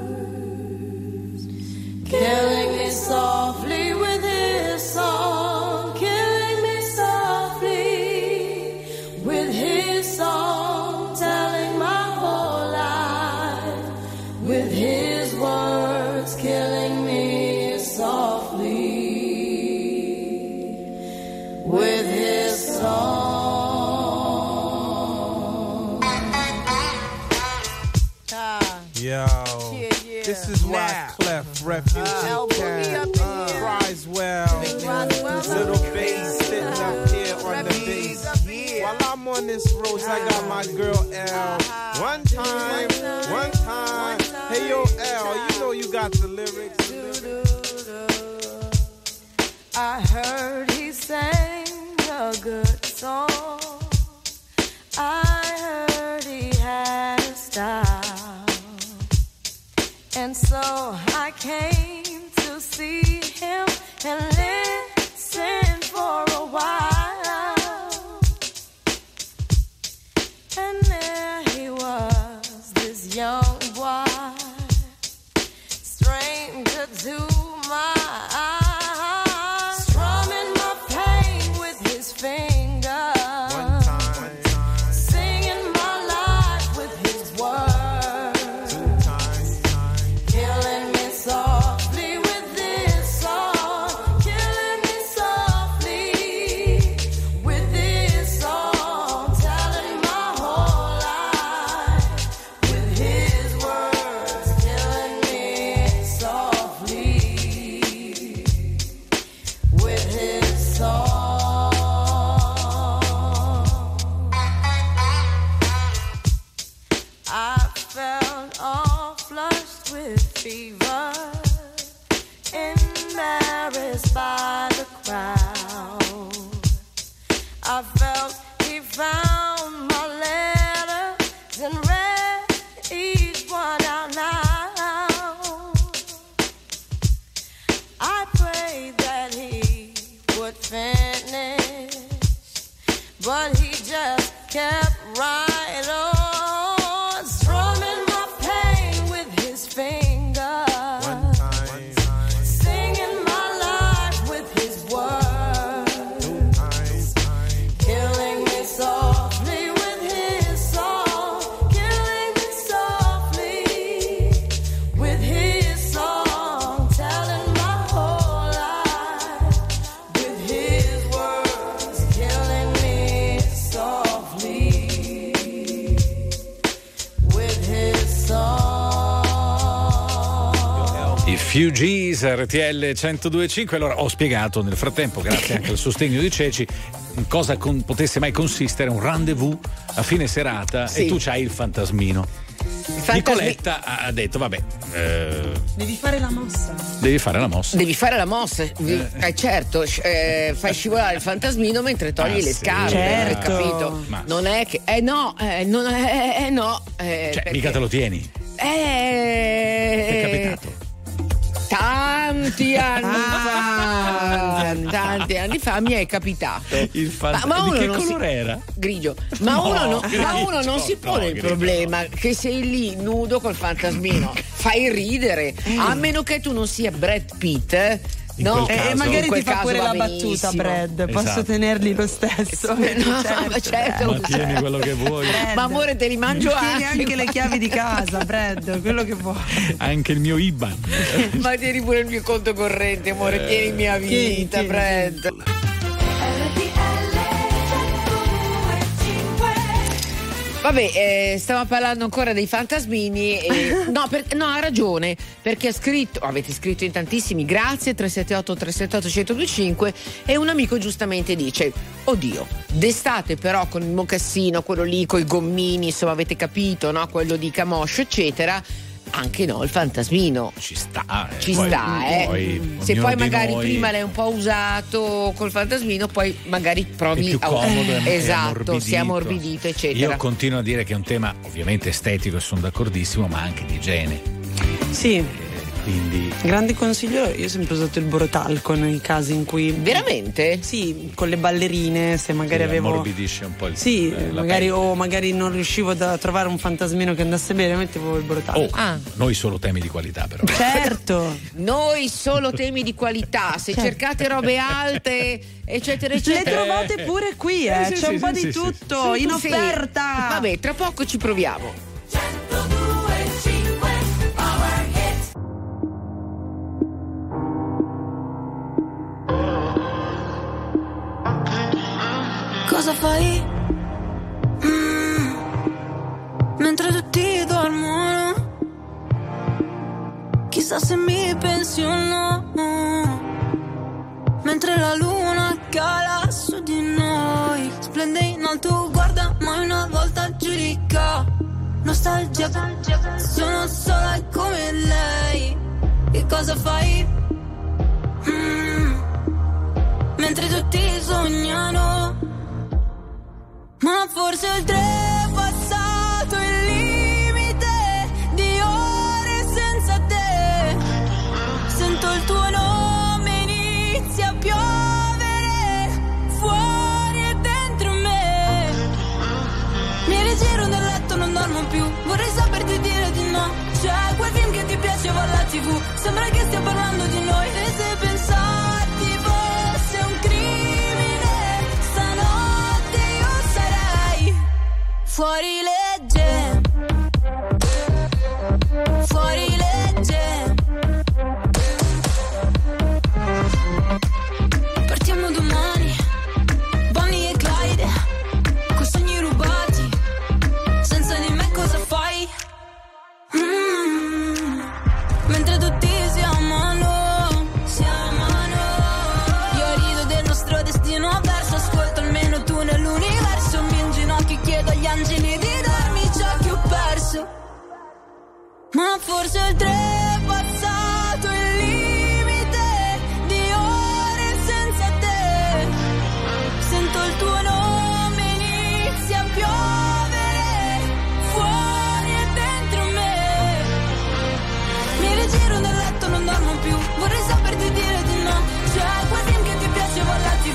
killing me softly with his song, killing me softly with his song, telling my whole life with his words, killing me softly with his song. Yo, yeah, yeah. This is why Clef, Refugee uh, Cat, uh, Criswell, Little Bass sitting up here on the bass. While I'm on this road, I got my girl L. One time, one time. Hey yo, L, you know you got the lyrics. I heard he sang a good song. I heard he had a style. And so I came to see him and listen for a while. And there he was, this young boy, stranger to my eyes, strumming my pain with his fingers. Killing me softly with this song, killing would finish, but he just kept right on, strumming my pain with his fingers, one time, one time. Singing my life with his words, two times, time. Killing me softly with his song, killing me softly with his song, telling my whole life with his words, killing me softly with his song. I Fugees, R T L centodue e cinque. Allora ho spiegato nel frattempo, grazie anche al sostegno di Ceci, in cosa con, potesse mai consistere un rendezvous a fine serata, Sì. e tu c'hai il fantasmino. fantasmi- Nicoletta ha detto vabbè, eh, Devi fare la mossa. devi fare la mossa. Devi fare la mossa, eh, certo, eh, fai scivolare il fantasmino mentre togli Ah, le sì. scarpe, Certo. capito? Ma- Non è che, eh no, eh, non è, eh no. Eh, Cioè, perché- mica te lo tieni. Eh, Ti è capitato? Tanti anni Ah. fa, tanti anni fa mi è capitato. Il fant- Ma- ma di uno che non si- colore era? Grigio. Ma, No, uno, non, ma grigio, uno non si pone no, il grigio. problema che sei lì nudo col fantasmino. Fai ridere. A meno che tu non sia Brad Pitt. eh. In No, quel E caso- magari in quel ti fa caso pure va la battuta, benissimo. Brad. Posso Esatto. tenerli lo stesso? No, ma certo. Ma tieni quello che vuoi. Brad. Ma amore, te li mangio Tieni anche. anche le chiavi di casa, Brad, quello che vuoi. Anche il mio I B A N. Ma tieni pure il mio conto corrente, amore, Eh. tieni mia Tieni, vita, tieni. Brad. Vabbè, eh, stiamo parlando ancora dei fantasmini. E, no, per- no, ha ragione, perché ha scritto, avete scritto in tantissimi, grazie, tre sette otto tre sette otto uno zero due cinque, e un amico giustamente dice, oddio, d'estate però con il mocassino, quello lì, coi gommini, insomma avete capito, no? Quello di Camoscio, eccetera, anche no, il fantasmino. Ci sta, eh. Ci Poi- sta, eh. poi Se ognuno poi di magari noi- prima l'hai un po' usato col fantasmino, poi magari provi è più a comodo, è- è esatto, ammorbidito. si è ammorbidito, eccetera. Io continuo a dire che è un tema ovviamente estetico e sono d'accordissimo, ma anche di igiene. Sì, Quindi grande consiglio, io ho sempre usato il borotalco nei casi in cui... Veramente? Sì, con le ballerine, se magari sì, avevo... ammorbidisce un po' il Sì, eh, la magari, pelle. o magari non riuscivo a trovare un fantasmino che andasse bene, mettevo il borotalco. Oh, Ah. noi solo temi di qualità però. Certo! Noi solo temi di qualità, se Certo. cercate robe alte, eccetera, Le eccetera. trovate pure qui, eh, Eh, sì, c'è sì, un po' sì, di sì, tutto, Sì, in sì. offerta! Vabbè, tra poco ci proviamo. Cosa fai? Mm, mentre tutti dormono, chissà se mi pensi o no. Mentre la luna cala su di noi, splende in alto, guarda, mai una volta giudica. Nostalgia, sono sola come lei. Che cosa fai? Mm, mentre tutti sognano, ma forse oltre è passato il limite di ore senza te. Sento il tuo nome, inizia a piovere fuori e dentro me. Mi rigiro nel letto, non dormo più, vorrei saperti dire di no. C'è quel film che ti piaceva alla tivù, sembra che stia parlando di noi. E se pensarti fosse un crimine, stanotte io sarei fuori legge, fuori legge. Partiamo domani, Bonnie e Clyde, coi sogni rubati, senza di me cosa fai? Mm, mentre tutti si amano, si amano. Io rido del nostro destino avverso, ascolto almeno tu nell'universo. Mi inginocchio e chiedo agli angeli di darmi ciò che ho perso. Ma forse oltre è passato il limite di ore senza te. Sento il tuo nome, inizia a piovere fuori e dentro me. Mi rigiro nel letto, non dormo più, vorrei saperti dire di no. C'è quel film che ti piaceva alla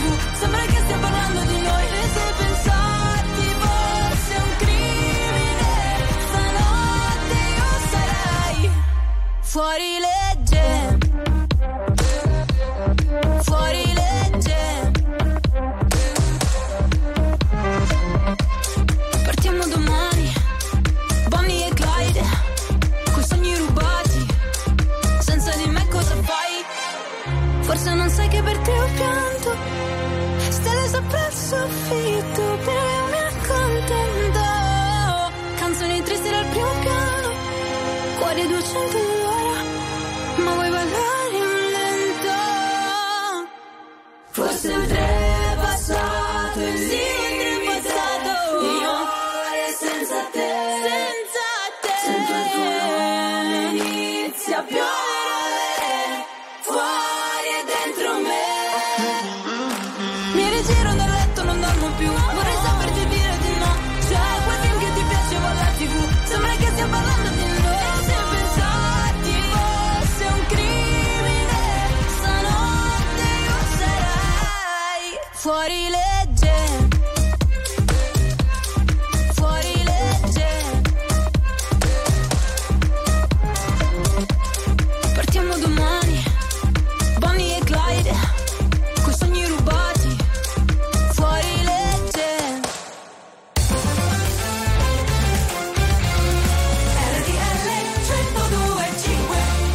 forse oltrepassato il limite. Io ore senza te, senza te, sento il tuo nome, inizia a piovere fuori e dentro me. Mi rigiro nel letto, non dormo più, vorrei saperti dire di no. C'è quel film che ti piaceva alla tivù, sembra che stia parlando di noi. Se pensarti fosse un crimine, stanotte io sarai fuori legge, fuori legge. Partiamo domani, Bonnie e Clyde, coi sogni rubati, fuori legge. R T L centodue e cinque.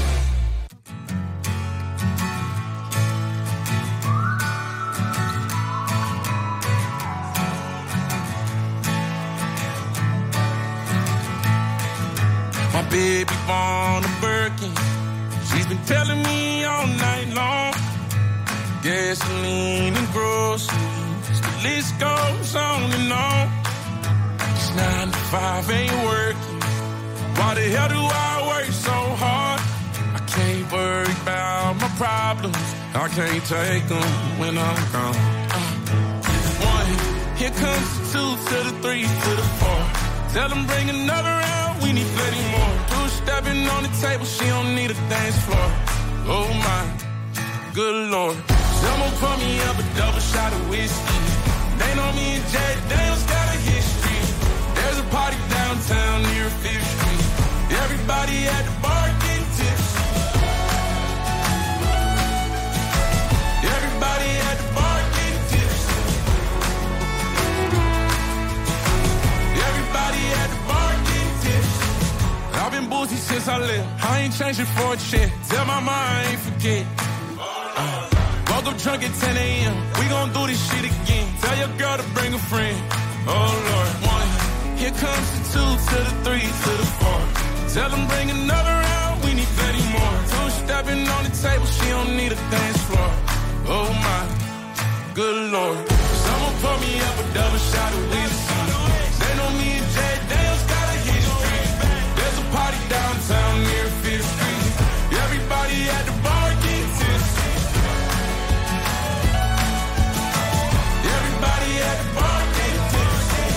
My baby born a Birkin. She's been telling me all night long. Gasoline and groceries, the list goes on and on. It's nine to five, ain't working. Why the hell do I work so hard? I can't worry about my problems. I can't take them when I'm gone. Uh, one, here comes the two to the three to the four. Tell them bring another round, we need plenty more. Two stepping on the table, she don't need a dance floor. Oh my, good lord. Someone pour me up a double shot of whiskey. They know me and Jay Daniels got a history. There's a party downtown near Fifth Street. Everybody at the bar getting tipsy. Everybody at the bar getting tipsy. Everybody at the bar getting tipsy. I've been boozy since I left. I ain't changing for a check. Tell my mom I ain't forget. Uh, woke up drunk at ten a.m. We gon' do this shit again. Tell your girl to bring a friend. Oh Lord, one. Here comes the two to the three to the four. Tell them bring another round. We need plenty more. Two stepping on the table. She don't need a dance floor. Oh my, good lord. Someone pour me up a double shot of whiskey. They know me and Jay Daniels got a history. There's a party downtown near Fifth Street. Everybody at the bar getting tipsy. Everybody at the bar getting tipsy.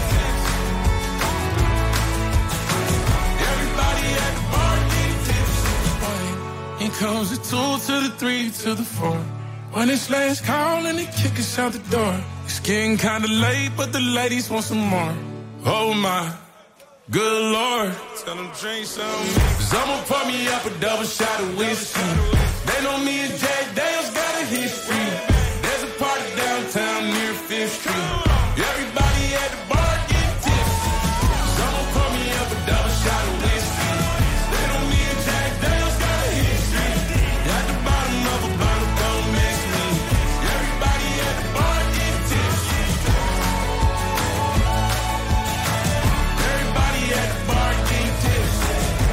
Everybody at the bar getting tipsy. Here comes the two to the three to the four. When it's last call and they kick us out the door. It's getting kinda late, but the ladies want some more. Oh my, good lord. Tell them drink some. Someone pour me up a double shot of whiskey. They know me and Jay Daniels got a history. There's a party downtown near Fifth Street. Everybody at the bar getting tipsy. Someone pour me up a double shot of whiskey. They know me and Jay Daniels got a history. At the bottom of a bottle, don't miss me. Everybody at the bar getting tipsy. Everybody at the bar getting tipsy.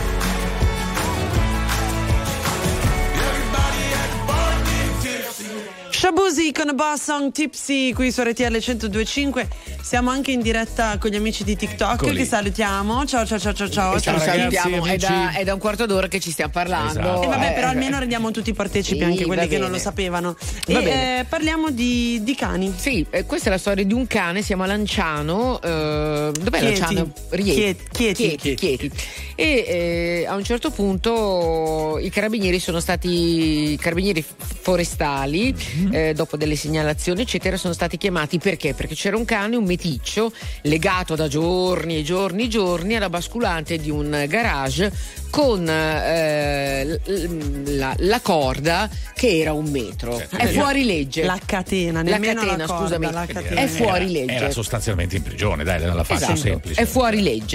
Everybody at the bar getting tipsy. Shabuzi con Boss Song Tipsy qui su R T L centodue e cinque. Siamo anche in diretta con gli amici di TikTok. Eccoli. Che salutiamo. Ciao ciao ciao ciao ciao. E ciao ci ragazzi, salutiamo, è amici. da, è da un quarto d'ora che ci stiamo parlando. Esatto. E vabbè, Eh, però eh, almeno rendiamo tutti partecipi, sì, anche quelli va che non bene. lo sapevano. Va e bene. eh, parliamo di, di cani. Sì, eh, questa è la storia di un cane, siamo a Lanciano. Eh, dov'è Chieti. Lanciano? Rieti. Chieti. Chieti. Chieti, Chieti. E eh, a un certo punto i carabinieri sono stati i carabinieri forestali, Mm-hmm. eh, dopo delle segnalazioni eccetera, sono stati chiamati perché? Perché c'era un cane, un meticcio, legato da giorni e giorni e giorni alla basculante di un garage con eh, l- la, la corda che era un metro. È fuori legge. La catena, La nemmeno catena, la corda, scusami. la catena. È fuori Era- legge. Era sostanzialmente in prigione, dai, la faccio Esatto. semplice. È fuori legge.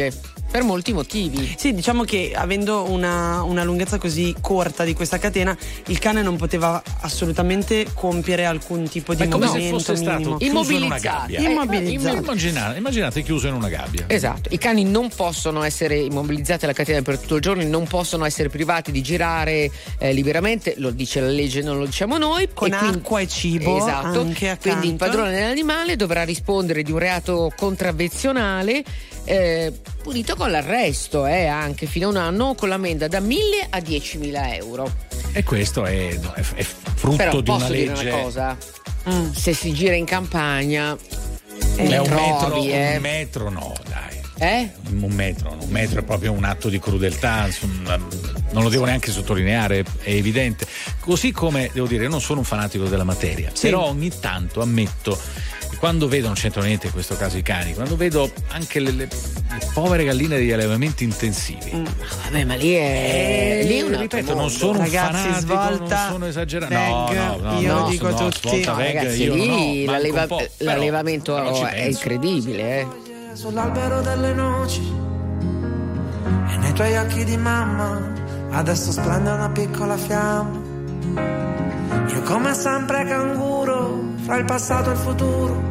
per molti motivi. Sì, diciamo che avendo una, una lunghezza così corta di questa catena, il cane non poteva assolutamente compiere alcun tipo di È come movimento se fosse minimo. stato chiuso in una gabbia. Eh, immobilizzato. Immaginate, immaginate chiuso in una gabbia. Esatto, i cani non possono essere immobilizzati alla catena per tutto il giorno, non possono essere privati di girare eh, liberamente, lo dice la legge, non lo diciamo noi. Con e acqua quindi, e cibo esatto, anche accanto. quindi il padrone dell'animale dovrà rispondere di un reato contravvenzionale eh, punito con l'arresto eh, anche fino a un anno, con l'ammenda da mille a diecimila euro. E questo è, è, è frutto Però di una posso legge. dire una cosa? Mm. Se si gira in campagna è li un metro, trovi, eh. un metro no, dai. Eh? Un metro, un metro è proprio un atto di crudeltà, insomma, non lo devo neanche sottolineare, è evidente. Così come, devo dire, io non sono un fanatico della materia, sì. Però ogni tanto ammetto che quando vedo, non c'entra niente in questo caso i cani, quando vedo anche le, le, le povere galline degli allevamenti intensivi. Mm. Vabbè, ma lì è, eh, lì è un altro ripeto, mondo. non sono Ragazzi, un fanatico, svolta, non sono esagerato. veg, No, no, no, io no, dico a no, tutti. svolta No, veg, ragazzi, io lì no, manco l'alleva- un po', però- l'allevamento però ci è penso. incredibile, eh. Sull'albero delle noci e nei tuoi occhi di mamma adesso splende una piccola fiamma. Io come sempre canguro fra il passato e il futuro,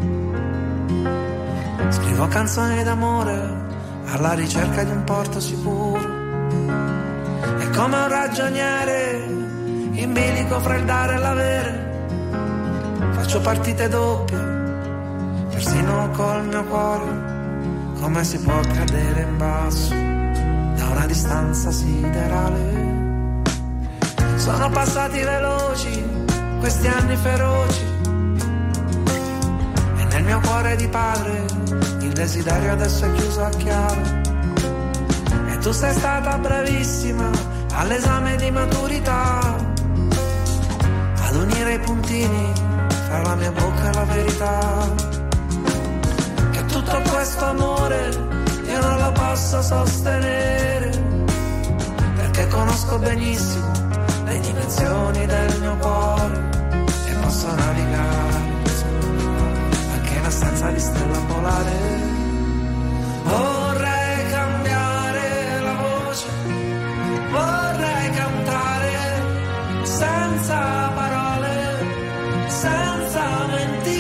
scrivo canzoni d'amore alla ricerca di un porto sicuro. E come un ragioniere in bilico fra il dare e l'avere, faccio partite doppie persino col mio cuore. Come si può cadere in basso da una distanza siderale? Sono passati veloci questi anni feroci e nel mio cuore di padre il desiderio adesso è chiuso a chiave. E tu sei stata bravissima all'esame di maturità ad unire i puntini fra la mia bocca e la verità. Tutto questo amore io non lo posso sostenere, perché conosco benissimo le dimensioni del mio cuore e posso navigare anche in assenza di stella polare. Vorrei cambiare la voce, vorrei cantare senza parole, senza mentire,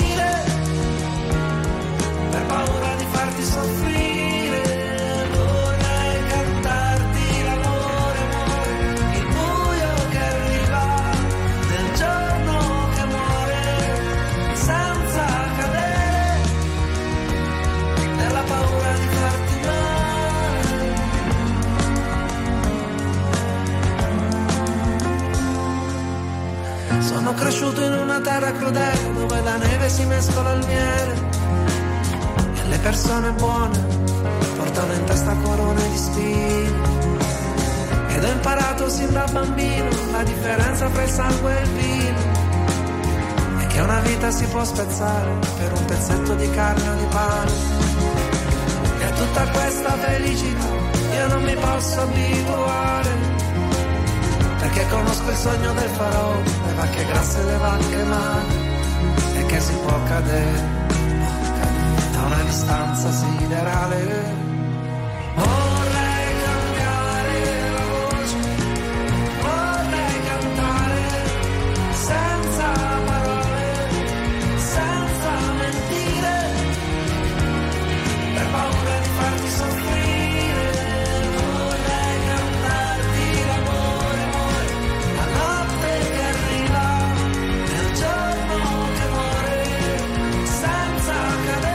paura di farti soffrire. Vorrei cantarti l'amore, amore, il buio che arriva nel giorno che muore, senza cadere nella paura di farti male. Sono cresciuto in una terra crudele dove la neve si mescola al miele. Le persone buone portano in testa corone di spine. Ed ho imparato sin da bambino la differenza fra il sangue e il vino, e che una vita si può spezzare per un pezzetto di carne o di pane. E a tutta questa felicità io non mi posso abituare, perché conosco il sogno del faraone, le vacche grasse e le vacche mani, e che si può cadere da una distanza siderale. Vorrei cambiare la voce, vorrei cantare senza parole, senza mentire, per paura di farti soffrire. Vorrei cantarti l'amore, amore, la notte che arriva nel giorno che muore, senza cadere.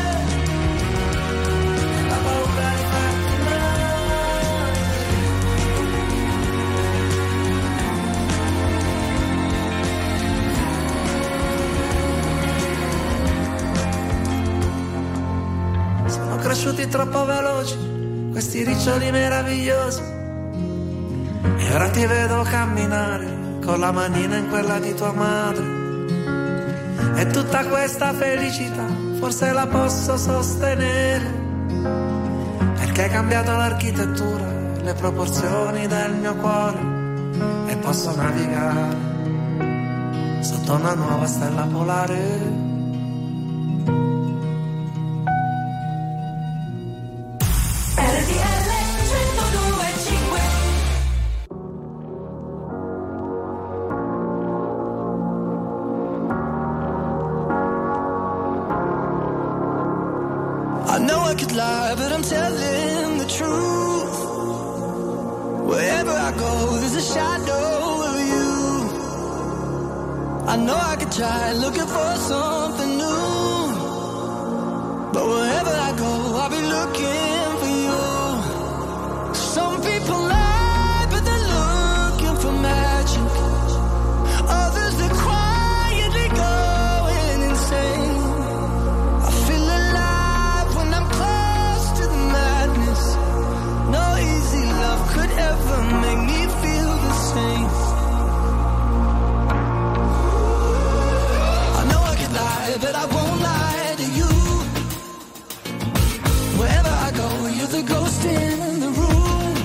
Sono cresciuti troppo veloci questi riccioli meravigliosi, e ora ti vedo camminare con la manina in quella di tua madre. E tutta questa felicità forse la posso sostenere, perché hai cambiato l'architettura, le proporzioni del mio cuore, e posso navigare sotto una nuova stella polare. R T L I know I could lie, but I'm telling the truth. Wherever I go, there's a shadow of you. I know I could try looking for something new, but wherever I go, I'll be looking for you. Some people lie, but they're looking for magic. Others, they're quietly going insane. I feel alive when I'm close to the madness. No easy love could ever make me feel the same. I know I could lie, but I won't lie to you. Wherever I go, you're the ghost in the room.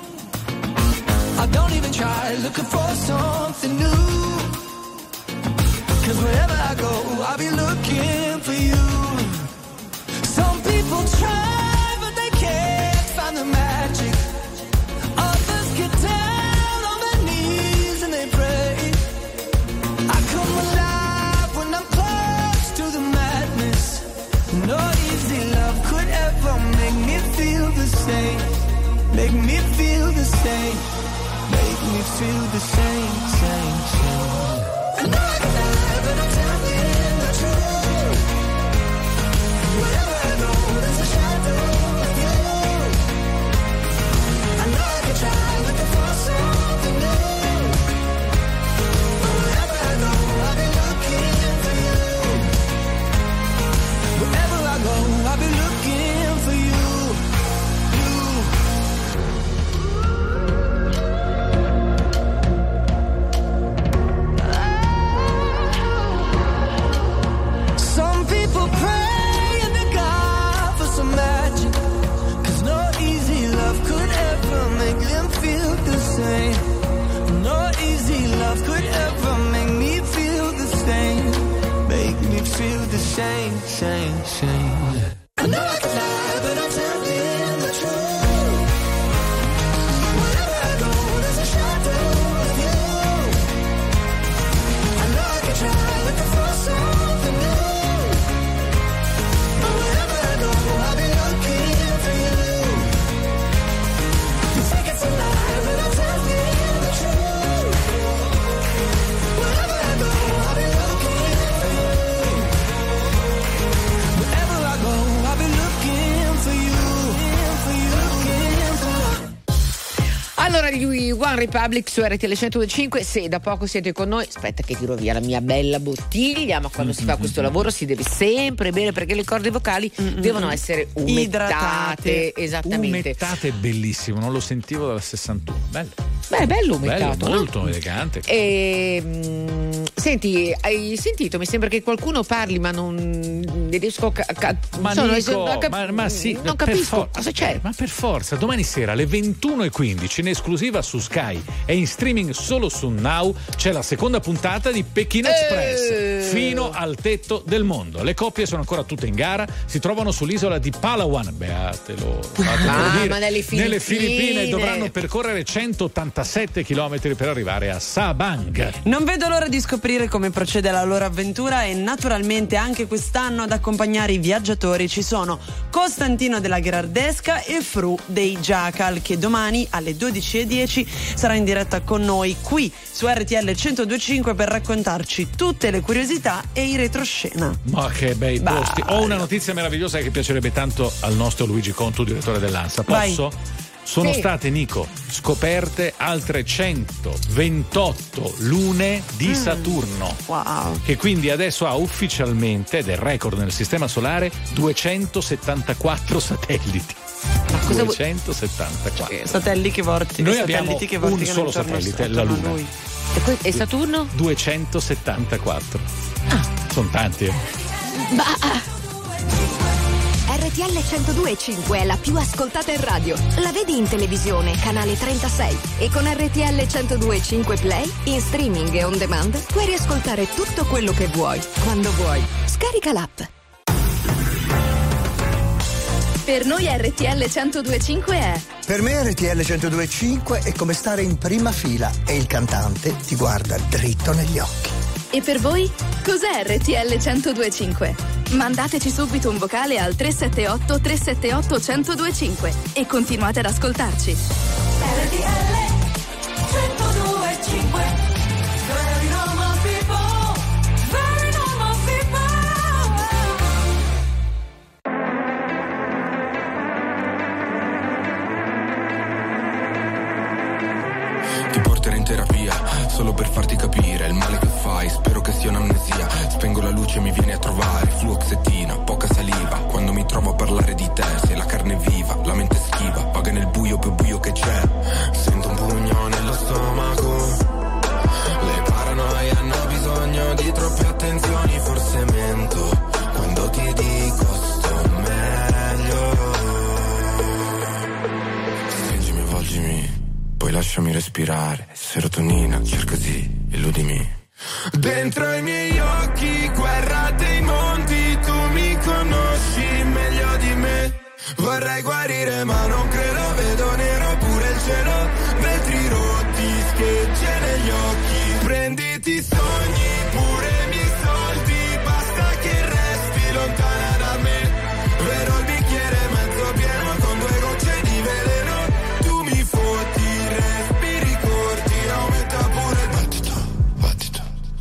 I don't even try looking for something new, 'cause wherever I go, I'll be looking for you. Some people try, but they can't find the magic. Others get down on their knees and they pray. I come alive when I'm close to the madness. No easy love could ever make me feel the same. Make me feel the same. Make me feel the same, same, same. I know I can lie, but I'm telling the truth. Wherever I go, there's a shadow of you. I know I can try looking for something new, but wherever I go, I'll be looking for you. Wherever I go, I'll be looking for you. Some people pray and beg God for some magic, 'cause no easy love could ever make them feel the same. No easy love could ever make me feel the same. Make me feel the same, same, same. I know I can lie, but I'm telling the truth. Wherever I go, there's a shadow of you. I know I can try looking for something new. I'll be looking for you. You think it's a lie, but I'm telling the truth. Wherever I go, I'll be looking for you. Wherever I go, I'll be looking for you. For you, looking for you. Allora, di One Republic su R T L centodue e cinque. Se da poco siete con noi, aspetta che tiro via la mia bella bottiglia, ma quando mm-hmm. si fa questo lavoro si deve sempre bere, perché le corde vocali mm-hmm. devono essere umettate. Idratate. Esattamente. Umettate è bellissimo, non lo sentivo dalla sessantuno. Bello. Beh, bello umetato. Bello, molto no? elegante. E, mh, senti, hai sentito? Mi sembra che qualcuno parli, ma non ne riesco a ca- ca- ma, sono, Nico, non cap- ma, ma sì, non per capisco for- cosa c'è. Ma per forza, domani sera alle ventuno e quindici in esclusiva su Sky e in streaming solo su Now c'è la seconda puntata di Pechino Express, eh. fino al tetto del mondo. Le coppie sono ancora tutte in gara, si trovano sull'isola di Palawan. Beatelo, ah, dire. Ma nelle Filippine. Nelle Filippine dovranno percorrere centottantasette chilometri per arrivare a Sabang. Non vedo l'ora di scoprire come procede la loro avventura, e naturalmente anche quest'anno ad accompagnare i viaggiatori ci sono Costantino della Gherardesca e Fru dei Jackal, che domani alle dodici e dieci sarà in diretta con noi qui su R T L centodue e cinque per raccontarci tutte le curiosità e i retroscena. Ma che bei Bello. posti. Ho una notizia meravigliosa che piacerebbe tanto al nostro Luigi Contu, direttore dell'ANSA. Posso? Vai. Sono sì. state, Nico, scoperte altre centoventotto lune di mm. Saturno. Wow. Che quindi adesso ha ufficialmente, ed è record nel sistema solare, duecentosettantaquattro satelliti. Ma cosa duecentosettantaquattro cioè, satelliti che vorti, Noi satelliti abbiamo che un solo satellite, la Luna. Lui. E, que- e Saturno? duecentosettantaquattro. Ah. Sono tanti, eh. Bah. R T L centodue e cinque è la più ascoltata in radio. La vedi in televisione, canale trentasei. E con R T L centodue e cinque Play, in streaming e on demand, puoi riascoltare tutto quello che vuoi, quando vuoi. Scarica l'app. Per noi R T L centodue e cinque è... Per me R T L centodue e cinque è come stare in prima fila e il cantante ti guarda dritto negli occhi. E per voi? Cos'è R T L centodue e cinque? Mandateci subito un vocale al tre sette otto tre sette otto centodue e cinque e continuate ad ascoltarci. R T L centodue e cinque. Very normal people, very normal people. Ti porterò in terapia solo per farti capire il male che fai. Spero che sia un'amnesia. Spengo la luce e mi vieni a trovare. Fluoxetina, poca saliva. Quando mi trovo a parlare di te, sei la carne viva, la mente schiva, paga nel buio più buio che c'è. Sento un pugno nello stomaco. Le paranoie hanno bisogno di troppe attenzioni. Forse mento quando ti dico sto meglio. Stringimi, avvolgimi, poi lasciami respirare. Serotonina, cercasi, illudimi. Dentro i miei occhi, guerra dei monti. Tu mi conosci meglio di me. Vorrei guarire ma non credo. Vedo nero pure il cielo. Vetri rotti, schegge negli occhi. Prenditi i sogni, pure i miei soldi. Basta che resti lontana da me. Vedo il bicchiere mezzo pieno con due gocce di veleno. Tu mi fotti, respiri corti, aumenta pure il battito, battito,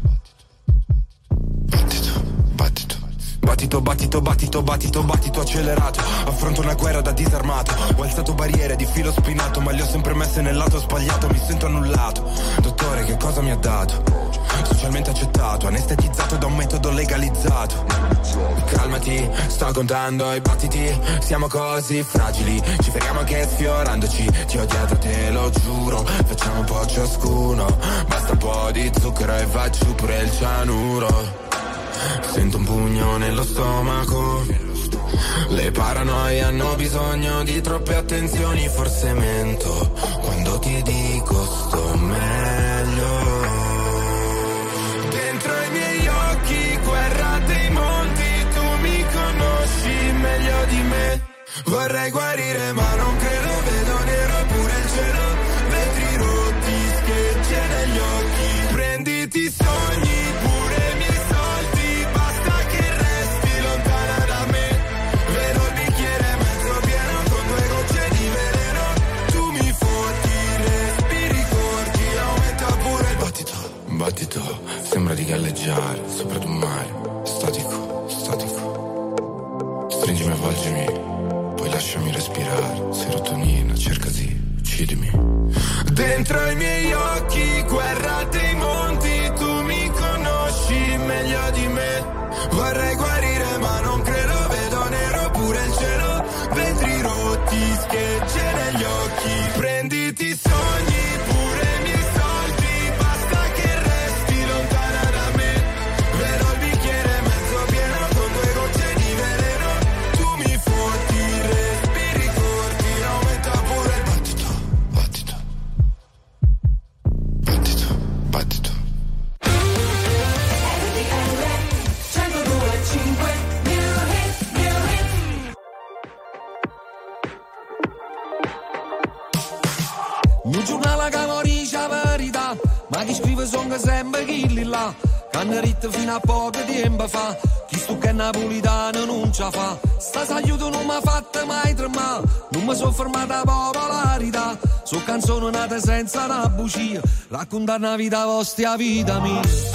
battito, battito, battito, battito, battito, battito, battito accelerato. Affronto una guerra da disarmato. Ho alzato barriere di filo spinato, ma le ho sempre messe nel lato sbagliato. Mi sento annullato. Dottore, che cosa mi ha dato? Socialmente accettato, anestetizzato da un metodo legalizzato. Calmati, sto contando i battiti. Siamo così fragili, ci feriamo anche sfiorandoci. Ti ho odiato, te lo giuro. Facciamo un po' ciascuno. Basta un po' di zucchero e va giù pure il cianuro. Sento un pugno nello stomaco. Le paranoie hanno bisogno di troppe attenzioni. Forse mento quando ti dico sto meglio. Dentro i miei occhi, guerra dei monti. Tu mi conosci meglio di me. Vorrei guarire ma non credo. Vedo nero pure il cielo. Vetri rotti, schegge negli occhi. Prenditi i sogni, pure i miei soldi. Basta che resti lontana da me. Vedo il bicchiere mezzo pieno con due gocce di veleno. Tu mi fotti, respiri corti, aumenta pure il battito, battito. Sembra di galleggiare sopra di un mare. Statico, statico. Stringimi, avvolgimi, poi lasciami respirare. Serotonina, cercasi, uccidimi. Dentro i miei occhi, guerra dei monti. Tu mi conosci meglio di me. Vorrei guarire ma non credo. Vedo nero pure il cielo. Vetri rotti, schegge negli occhi. Prenditi i sogni, pure i miei soldi. Basta che resti lontana da me. Vedo il bicchiere mezzo pieno con due gocce di veleno. Tu mi fotti, respiri corti, aumenta pure il battito, battito, battito, battito. Un giornale che morisce la verità, ma chi scrive sono sempre chi là. Canne ritte fino a poco tempo fa, chi stu che è napolitano non ce fa. Sta s'aiuto non m'ha fatta mai tremare, non mi sono fermata a popolarità. So canzoni nate senza una bugia, raccontare una vita vostra a vita mia.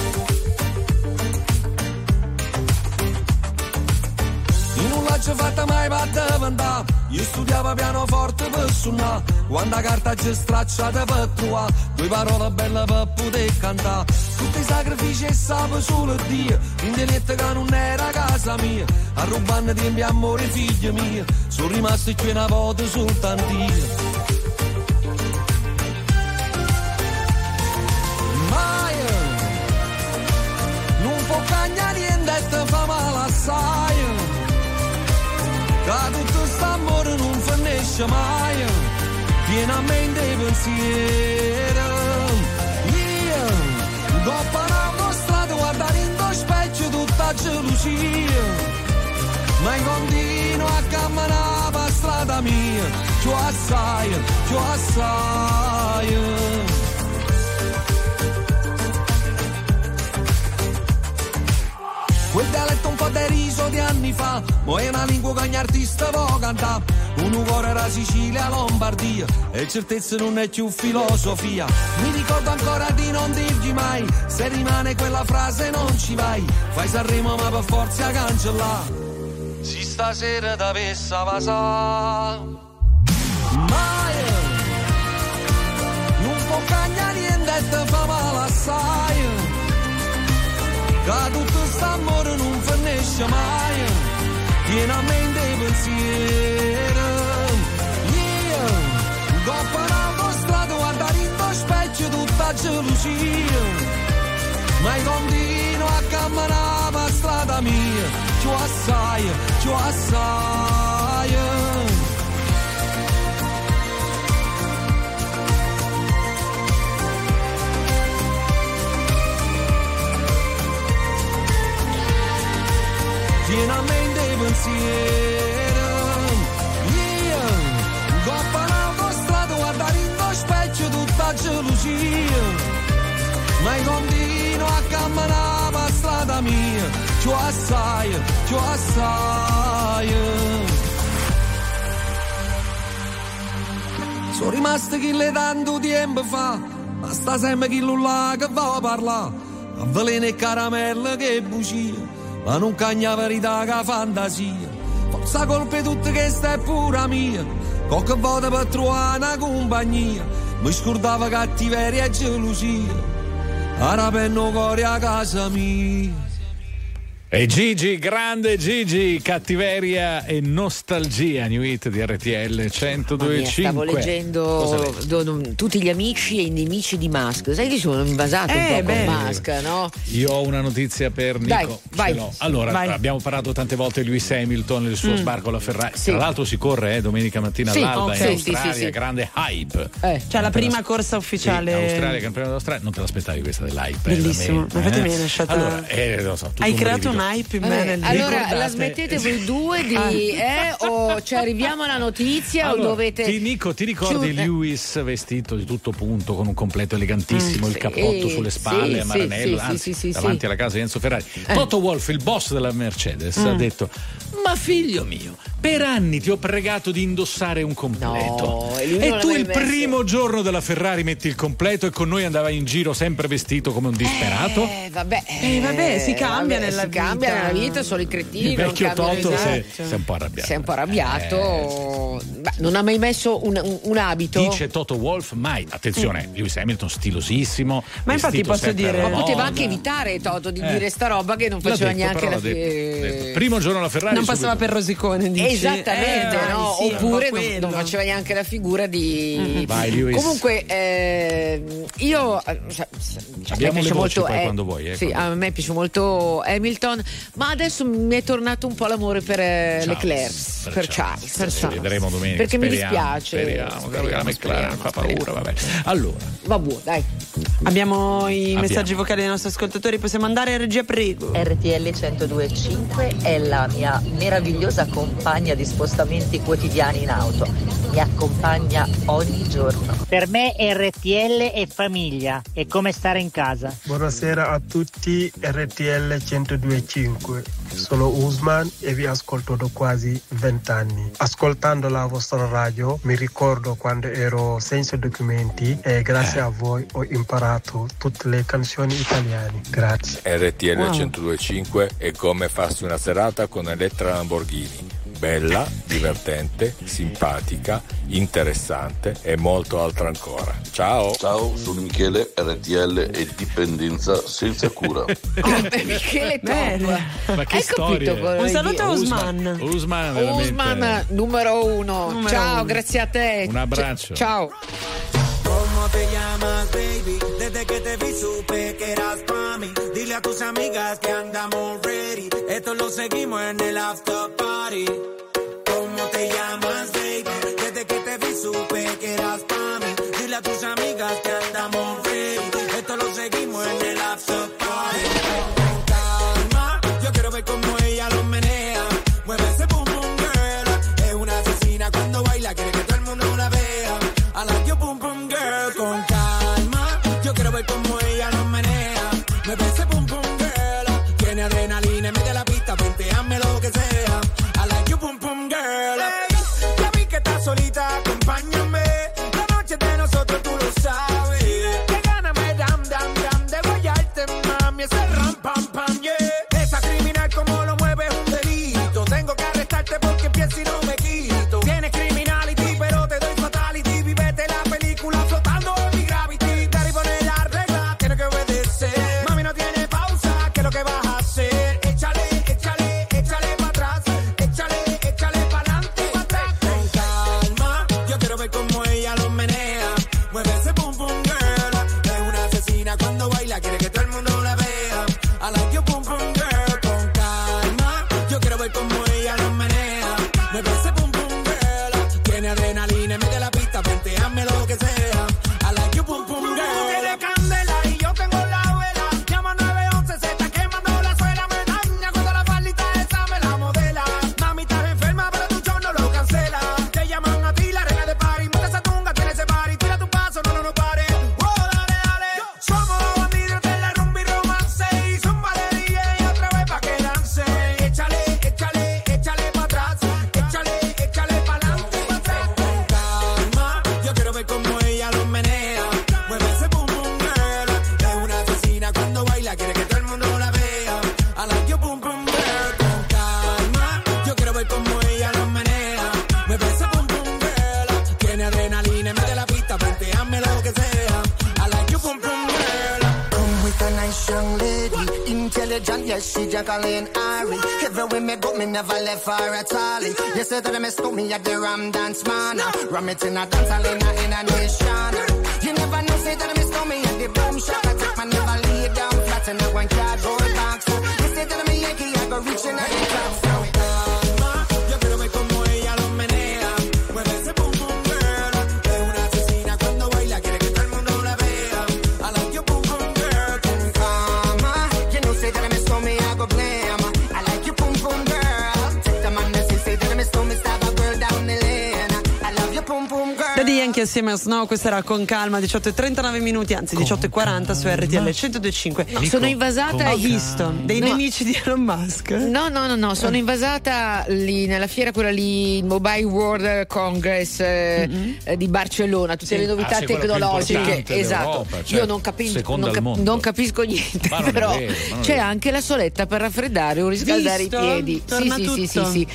Non l'ho fatta mai per diventare. Io studiavo pianoforte per suonare. Quando la carta ci stracciata per trovare due parole belle per poter cantare. Tutti i sacrifici e sape solo Dio. In deletta che non era casa mia. A rubare tempi amore figlia mia. Sono rimasto qui una volta soltanto io. Mai non può cagnare niente e te fa male assai. Da tutto st'amore non finisce mai, viene a mente i pensieri. Io, dopo un'autostrada, guardare in lo specchio tutta gelosia. Ma continuo a camminare per strada mia, più assai, più assai. quel dialetto un po' deriso di anni fa, mo è una lingua che ogni artista può cantare. Un cuore era Sicilia, Lombardia, e certezza non è più filosofia. Mi ricordo ancora di non dirgli mai, se rimane quella frase non ci vai. Fai Sanremo ma per forza cancellare. Si stasera t'avesse passare, mai non può cagnare niente e te fa male assai. Che tutto st'amore non finisce mai, tieni a mente i pensieri. Io, dopo un'autostrada, guardare in tuo specchio tutta gelosia, ma io continuo a camminare per strada mia, più assai, più assai. Tieni a mente i pensieri. Io, dopo un'autostrada, guardare in tuo specchio tutta gelosia, ma io continuo a camminare per strada mia, più assai, più assai. Sono rimasto chi le tanto tempo fa, ma sta sempre chi là che va a parlare, a veleno e caramella che bugia, ma non cagna verità che fantasia. Forza colpe tutte che sta è pura mia, qualche volta per trovare una compagnia, mi scordava cattiveria e gelosia, ora penno cuore a casa mia. E Gigi, grande Gigi, cattiveria e nostalgia, new hit di R T L centodue e cinque. Stavo leggendo do, do, tutti gli amici e i nemici di Musk. Sai che sono invasato eh, un po' bene. Con Musk, no? Io ho una notizia per Nico. Dai, vai. Allora, vai. abbiamo parlato tante volte di Lewis Hamilton, il suo mm. sbarco alla Ferrari. Sì. Tra l'altro si corre eh, domenica mattina sì, all'alba okay. in Australia, sì, sì, sì. grande hype. Eh, cioè la prima corsa ufficiale. Sì, Australia, Gran Premio d'Australia. Non te l'aspettavi questa dell'hype? Bellissimo. Eh, infatti mi hai lasciato. Allora, eh, lo so, hai creato un hype in me. Allora ricordate? La smettete voi due di eh, o ci arriviamo alla notizia allora, o dovete ti, Nico, ti ricordi Ciu- Lewis vestito di tutto punto con un completo elegantissimo, mm, il cappotto sì, sulle spalle, sì, a Maranello, sì, anzi sì, sì, davanti sì. alla casa di Enzo Ferrari. Eh. Toto Wolff, il boss della Mercedes, mm. ha detto: ma figlio mio, per anni ti ho pregato di indossare un completo, no, e tu il messo. primo giorno della Ferrari metti il completo e con noi andavai in giro sempre vestito come un disperato. Eh, vabbè, eh, vabbè, si cambia vabbè, nella si vita. cambia nella vita, sono i cretini. Il vecchio non Toto esatto. sei, sei un po' arrabbiato. Sei un po' arrabbiato. Eh. Beh, non ha mai messo un, un, un abito. Dice Toto Wolff mai. Attenzione, mm. Lewis Hamilton stilosissimo. Ma infatti posso dire. Ma poteva anche evitare Toto di eh. dire sta roba che non faceva detto, neanche la detto, detto. Primo giorno la Ferrari. Non passava subito. per rosicone, dici? Esattamente, eh, no? sì, Oppure non, non faceva neanche la figura di. Mm-hmm. Vai, Lewis. Comunque, eh, io. Cioè, abbiamo le voci molto, poi eh, quando vuoi. Eh, sì, quando... a me piace molto Hamilton, ma adesso mi è tornato un po' l'amore per Charles, Leclerc, per, per Charles. Charles. Per Charles. Vedremo domenica. Perché speriamo, mi dispiace. Speriamo, speriamo, la McLaren fa paura, vabbè. Allora. Vabbè, dai. Abbiamo i Abbiamo. messaggi vocali dei nostri ascoltatori, possiamo andare a regia, prego. R T L centodue e cinque è la mia meravigliosa compagna di spostamenti quotidiani in auto. Mi accompagna ogni giorno. Per me R T L è famiglia, è come stare in casa. Buonasera a tutti, R T L centodue e cinque. Sono Usman e vi ascolto da quasi vent'anni. Ascoltando la vostra radio mi ricordo quando ero senza documenti e grazie a voi ho imparato tutte le canzoni italiane. Grazie. R T L wow. centodue e cinque è come farsi una serata con Elettra Lamborghini. Bella, divertente, simpatica, interessante e molto altro ancora. Ciao. Ciao, sono Michele, R T L e dipendenza senza cura. Michele top. Ma che Hai storia. capito? Un saluto a Usman. Usman, veramente. Usman numero uno. Numero Ciao, uno. grazie a te. Un abbraccio. C- ciao. ¿Cómo te llamas, baby? Desde que te vi supe que eras pa' mí. Dile a tus amigas que andamos ready. Esto lo seguimos en el after party. ¿Cómo te llamas, baby? Desde que te vi supe que eras pa' mí. Dile a tus amigas que andamos ready. Esto lo seguimos en el after party. Con calma, yo quiero ver cómo ella lo menea. Mueve ese boom boom girl. Es una asesina cuando baila, quiere que todo el mundo la vea. I like your boom boom girl. Con calma, yo quiero ver cómo ella lo menea. Mueve ese boom boom girl. Tiene adrenalina y me and yes, she Jacqueline Ari. Everywhere me go, me never left her at all. You say that me stop me at the Ram Dance Man. Ram it in a dance hall in a, in a nation. You never know, say that me stop me at the Boom Shop. I take my never lay down flat in a one cardboard box. You say that me Yankee, I go reaching out the top. So Yo quiero ver como ella lo menea. Mueve ese boom boom girl. Es una asesina cuando baila, quiere que todo el mundo la vea. I like your boom boom girl. Con calma, you know say that me stop me, I go blame. I like your boom boom girl. Take the man that say that me stop me, stab a girl down the lane. I love your boom boom girl. Daddy Yankee assieme a Snow, questa era Con Calma, diciotto e trentanove minuti, anzi diciotto e quaranta su R T L centodue e cinque. No, sono invasata. Ho visto dei no. nemici di Elon Musk. No, no, no, no, sono invasata lì nella fiera, quella lì, Mobile World Congress eh, Mm-hmm. eh, di Barcellona, tutte Sì. le novità Ah, sì, quella più tecnologiche. importante Esatto. d'Europa, certo. Io non, capi- Seconda non, al mondo. non capisco niente, Ma non è però vero, ma non è c'è vero. anche la soletta per raffreddare o riscaldare Visto? i piedi. Torna sì, sì, sì, tutto. sì, sì.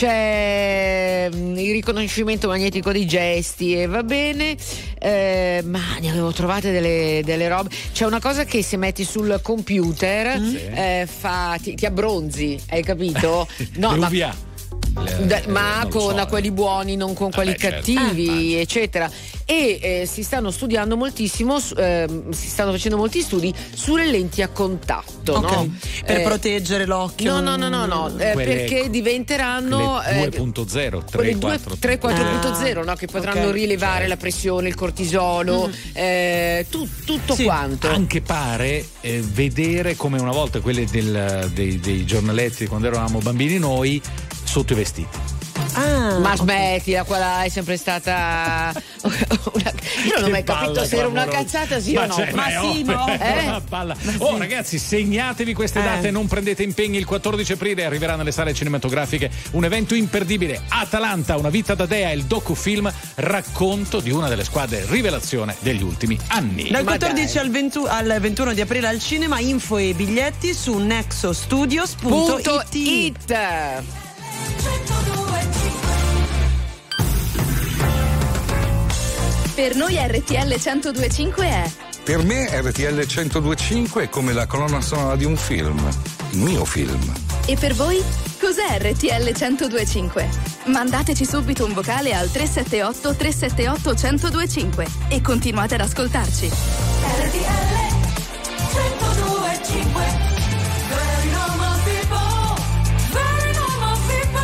C'è mm, il riconoscimento magnetico dei gesti e va bene, eh, ma ne avevo trovate delle, delle robe. C'è una cosa che se metti sul computer Mm. eh, fa, ti, ti abbronzi, hai capito? No, ma, Gruvia. Le- da- eh, ma non lo con so, quelli buoni, non con quelli Vabbè, certo. cattivi, eccetera. E eh, si stanno studiando moltissimo, su- ehm, si stanno facendo molti studi sulle lenti a contatto, Ok. no? Per Eh, proteggere l'occhio. No, no, no, no, no, eh, Quelle- perché diventeranno le eh, due punto zero, quelle tre, due- quattro. tre, quattro punto zero, no? Che potranno ok. rilevare la pressione, il cortisolo, eh, tu- tutto Sì. quanto. Anche pare eh, vedere come una volta quelle del- dei, dei giornaletti quando eravamo bambini noi sotto i vestiti. Ah, Ma ok. smettila, quella è sempre stata una... Io non ho mai Che capito palla se era una clamorosa. cazzata, sì Ma o no. c'è- Ma è sì, ovvio, no. è Eh? una palla. Oh ragazzi, segnatevi queste date, Eh. non prendete impegni. Il quattordici aprile arriverà nelle sale cinematografiche un evento imperdibile, Atalanta, una vita da dea, il docufilm racconto di una delle squadre rivelazione degli ultimi anni. Dal Ma quattordici dai. al, ventu- al ventuno di aprile al cinema, info e biglietti su nexostudios punto Punto it. it. Per noi R T L centodue e cinque è Per me R T L centodue e cinque è come la colonna sonora di un film, il mio film. E per voi? Cos'è R T L centodue e cinque? Mandateci subito un vocale al tre sette otto tre sette otto uno zero due cinque e continuate ad ascoltarci. R T L centodue e cinque. Very normal people, very normal people.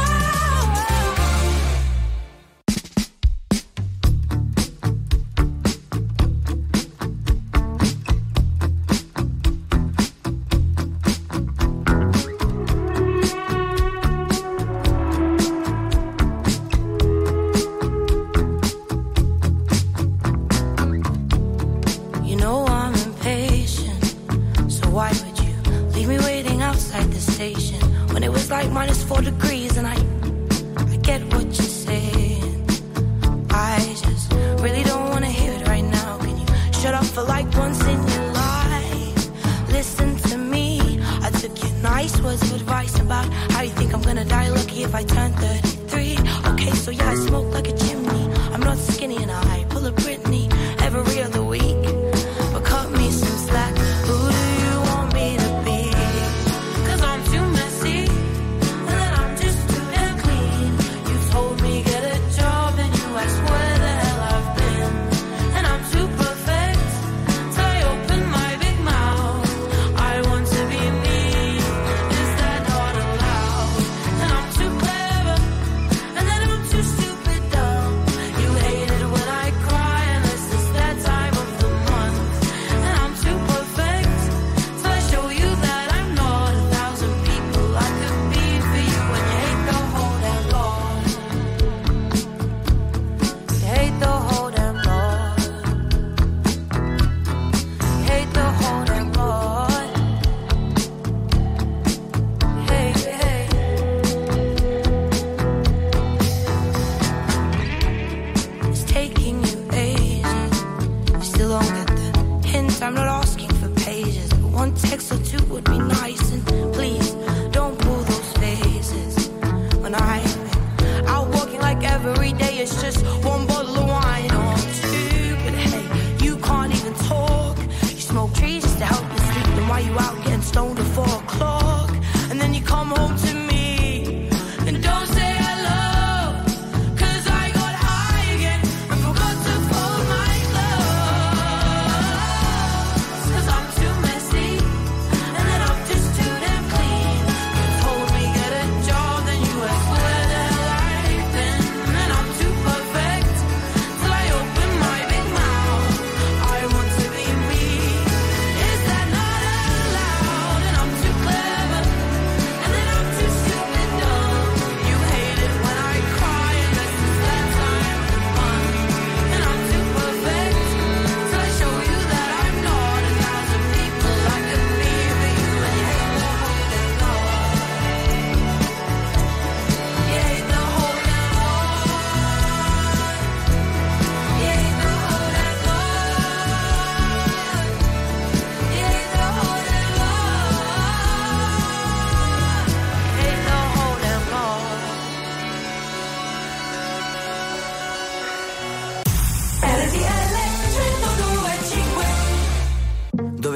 You know I'm impatient, so why would you leave me waiting outside the station when it was like minus four degrees and I, I get what you're saying. I just really don't wanna hear it right now. Can you shut up for like once in your life? Listen to me. I took your nice words of advice about how you think I'm gonna die lucky if I turn thirty-three. Okay, so yeah, I smoke like a chimney. I'm not skinny and I pull a Britney every other week. But cut me some slack. Who do you want me to be? 'Cause I'm too messy, and then I'm just too damn clean. You told me get a job, and you asked where the hell I've been. And I'm too perfect, so I open my big mouth. I want to be me, is that not allowed? And I'm too clever, and then I'm too stupid dumb.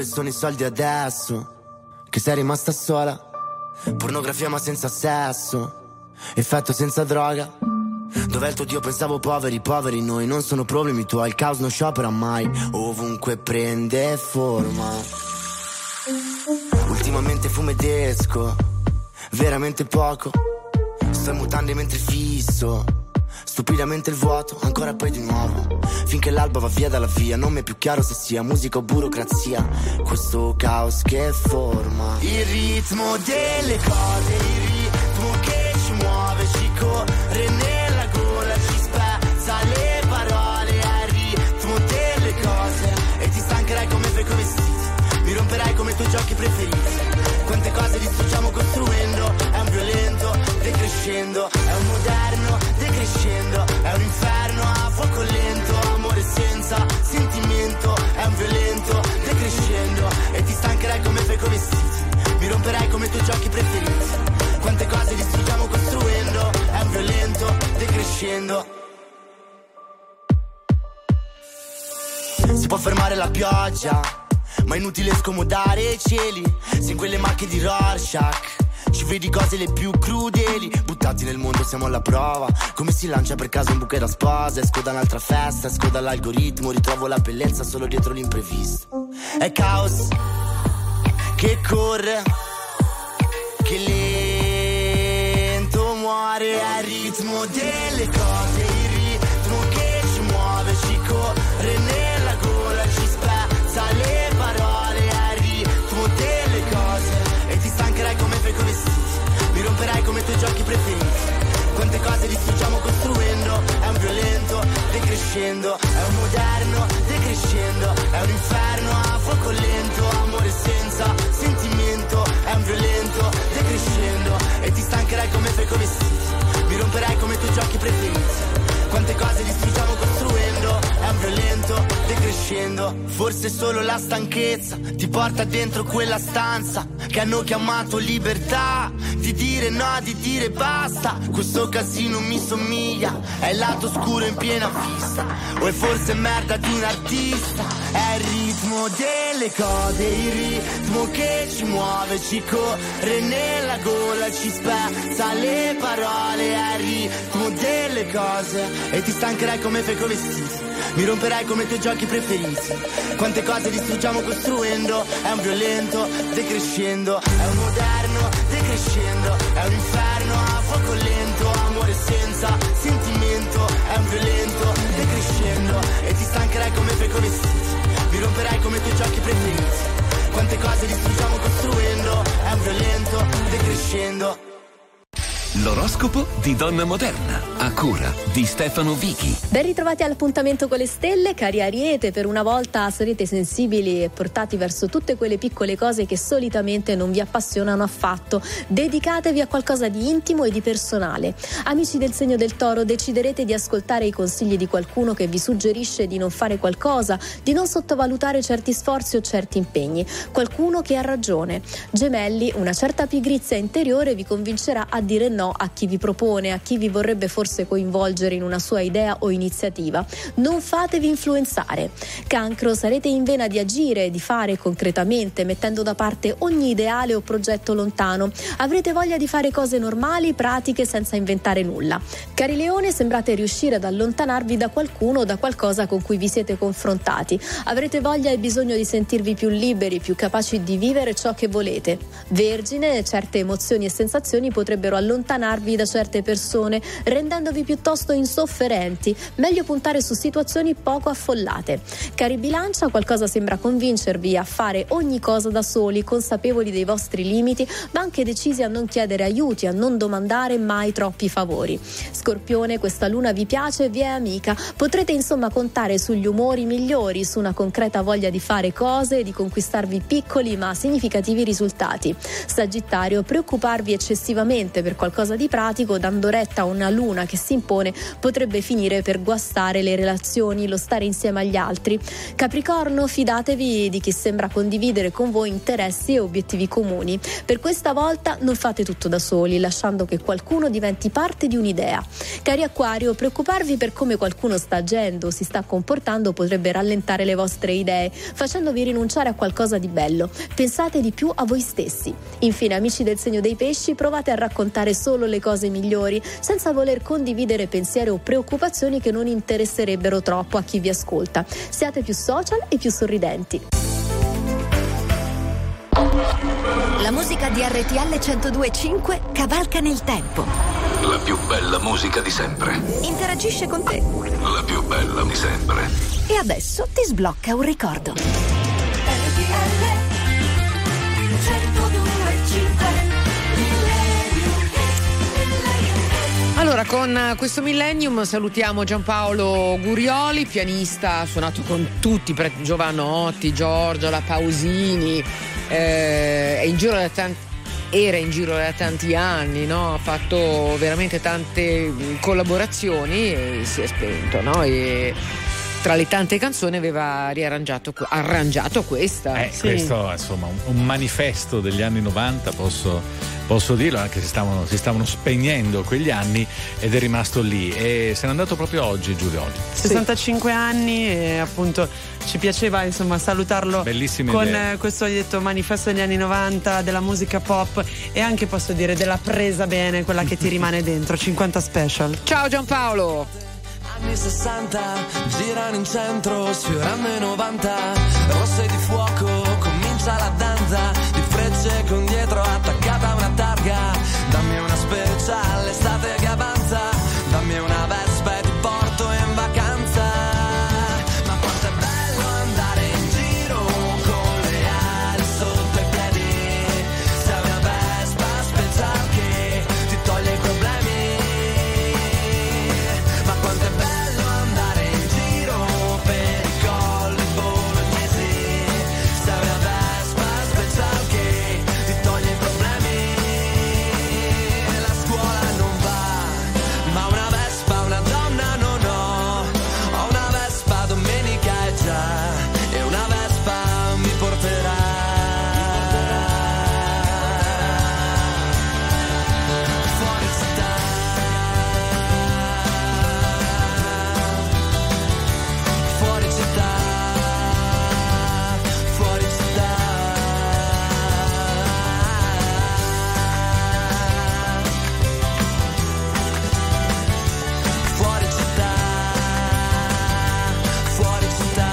sono i soldi adesso, che sei rimasta sola. Pornografia ma senza sesso, effetto senza droga. Dov'è il tuo Dio? Pensavo poveri, poveri noi. Non sono problemi tuoi, il caos non sciopera mai. Ovunque prende forma. Ultimamente fumo ed esco, veramente poco. Sto in mutande mentre fisso, stupidamente il vuoto, ancora poi di nuovo. Finché l'alba va via dalla via, non mi è più chiaro se sia musica o burocrazia. Questo caos che forma il ritmo delle cose, il ritmo che ci muove, ci corre nella gola, ci spezza le parole. È il ritmo delle cose e ti stancherai come fai con i vestiti, mi romperai come i tuoi giochi preferiti. Quante cose distruggiamo costruendo, è un violento decrescendo, è un moderno decrescendo, è un inferno a fuoco lento, amore senza sentimento, è un violento decrescendo e ti stancherai come fai coi vestiti, mi romperai come i tuoi giochi preferiti. Quante cose distruggiamo costruendo, è un violento decrescendo. Si può fermare la pioggia, ma è inutile scomodare i cieli. Se in quelle macchie di Rorschach ci vedi cose le più crudeli. Buttati nel mondo siamo alla prova, come si lancia per caso un bouquet da sposa. Esco da un'altra festa, esco dall'algoritmo, ritrovo la bellezza solo dietro l'imprevisto. È caos che corre, che lento muore. È il ritmo delle cose, il ritmo che ci muove, ci corre nella gola, ci spezza le parole. È il ritmo delle cose e ti stancherai come fai con i vestiti, mi romperai come i tuoi giochi preferiti. Quante cose distruggiamo costruendo, è un violento decrescendo, è un moderno decrescendo, è un inferno a fuoco lento, amore senza sentimento, è un violento decrescendo e ti stancherai come fai con i vestiti, mi romperai come i tuoi giochi preferiti. Quante cose distruggiamo costruendo, è un violento decrescendo. Forse solo la stanchezza ti porta dentro quella stanza che hanno chiamato libertà, di dire no, di dire basta. Questo casino mi somiglia, è il lato scuro in piena vista, o è forse merda di un artista. È il ritmo delle cose, il ritmo che ci muove, ci corre nella gola, ci spezza le parole. È il ritmo delle cose e ti stancherai come fai coi vestiti, mi romperai come i tuoi giochi preferiti. Quante cose distruggiamo costruendo, è un violento decrescendo, è un moderno decrescendo, è un inferno a fuoco lento, amore senza sentimento, è un violento decrescendo e ti stancherai come fai coi vestiti, mi romperai come i tuoi giochi preferiti. Quante cose distruggiamo costruendo, è un violento decrescendo. L'oroscopo di Donna Moderna, a cura di Stefano Vichi. Ben ritrovati all'appuntamento con le stelle, cari Ariete. Per una volta sarete sensibili e portati verso tutte quelle piccole cose che solitamente non vi appassionano affatto. Dedicatevi a qualcosa di intimo e di personale. Amici del segno del Toro, deciderete di ascoltare i consigli di qualcuno che vi suggerisce di non fare qualcosa, di non sottovalutare certi sforzi o certi impegni. Qualcuno che ha ragione. Gemelli, una certa pigrizia interiore vi convincerà a dire no a chi vi propone, a chi vi vorrebbe forse coinvolgere in una sua idea o iniziativa. Non fatevi influenzare. Cancro, sarete in vena di agire, di fare concretamente, mettendo da parte ogni ideale o progetto lontano. Avrete voglia di fare cose normali, pratiche, senza inventare nulla. Cari Leone, sembrate riuscire ad allontanarvi da qualcuno o da qualcosa con cui vi siete confrontati. Avrete voglia e bisogno di sentirvi più liberi, più capaci di vivere ciò che volete. Vergine, certe emozioni e sensazioni potrebbero allontanarvi da certe persone, rendendovi piuttosto insofferenti. Meglio puntare su situazioni poco affollate. Cari Bilancia, qualcosa sembra convincervi a fare ogni cosa da soli, consapevoli dei vostri limiti, ma anche decisi a non chiedere aiuti, a non domandare mai troppi favori. Scorpione, questa luna vi piace e vi è amica. Potrete insomma contare sugli umori migliori, su una concreta voglia di fare cose e di conquistarvi piccoli ma significativi risultati. Sagittario, preoccuparvi eccessivamente per qualcosa qualcosa di pratico, dando retta a una luna che si impone potrebbe finire per guastare le relazioni, lo stare insieme agli altri. Capricorno, fidatevi di chi sembra condividere con voi interessi e obiettivi comuni. Per questa volta non fate tutto da soli, lasciando che qualcuno diventi parte di un'idea. Cari Acquario, preoccuparvi per come qualcuno sta agendo, si sta comportando potrebbe rallentare le vostre idee, facendovi rinunciare a qualcosa di bello. Pensate di più a voi stessi. Infine, amici del segno dei pesci, provate a raccontare solo le cose migliori, senza voler condividere pensieri o preoccupazioni che non interesserebbero troppo a chi vi ascolta. Siate più social e più sorridenti. La musica di R T L centodue e cinque cavalca nel tempo. La più bella musica di sempre. Interagisce con te. La più bella di sempre. E adesso ti sblocca un ricordo. R T L centodue e cinque. Allora, con questo Millennium salutiamo Giampaolo Gurioli, pianista, ha suonato con tutti, Giovanotti, Giorgio, La Pausini, eh, è in giro da tanti, era in giro da tanti anni, no? Ha fatto veramente tante collaborazioni e si è spento, no? E tra le tante canzoni aveva riarrangiato arrangiato questa. Eh, sì. Questo insomma un, un manifesto degli anni novanta, posso, posso dirlo, anche se stavano, si stavano spegnendo quegli anni, ed è rimasto lì e se n'è andato proprio oggi, Giulio. Oggi. sessantacinque anni e appunto ci piaceva insomma salutarlo. Bellissime con idee. questo detto manifesto degli anni novanta della musica pop e anche posso dire della presa bene, quella che ti rimane dentro. cinquanta special. Ciao Giampaolo. Anni sessanta girano in centro sfiorando i novanta, rosse di fuoco comincia la danza di frecce con dietro attaccata una targa. Dammi una special l'estate che avanza, dammi una Vespa e ti porto in vacanza. Ma quanto è bello andare in giro con le ali sotto i piedi, sei una Vespa special che ti toglie i problemi. Ma quanto è bello andare in giro per i colli bolognesi, sei una Vespa special che ti toglie i problemi. La scuola non va, ma una Vespa, una donna non ho. Ho una Vespa, domenica è già, e una Vespa mi porterà. Fuori città, fuori città, fuori città. Fuori città, fuori città.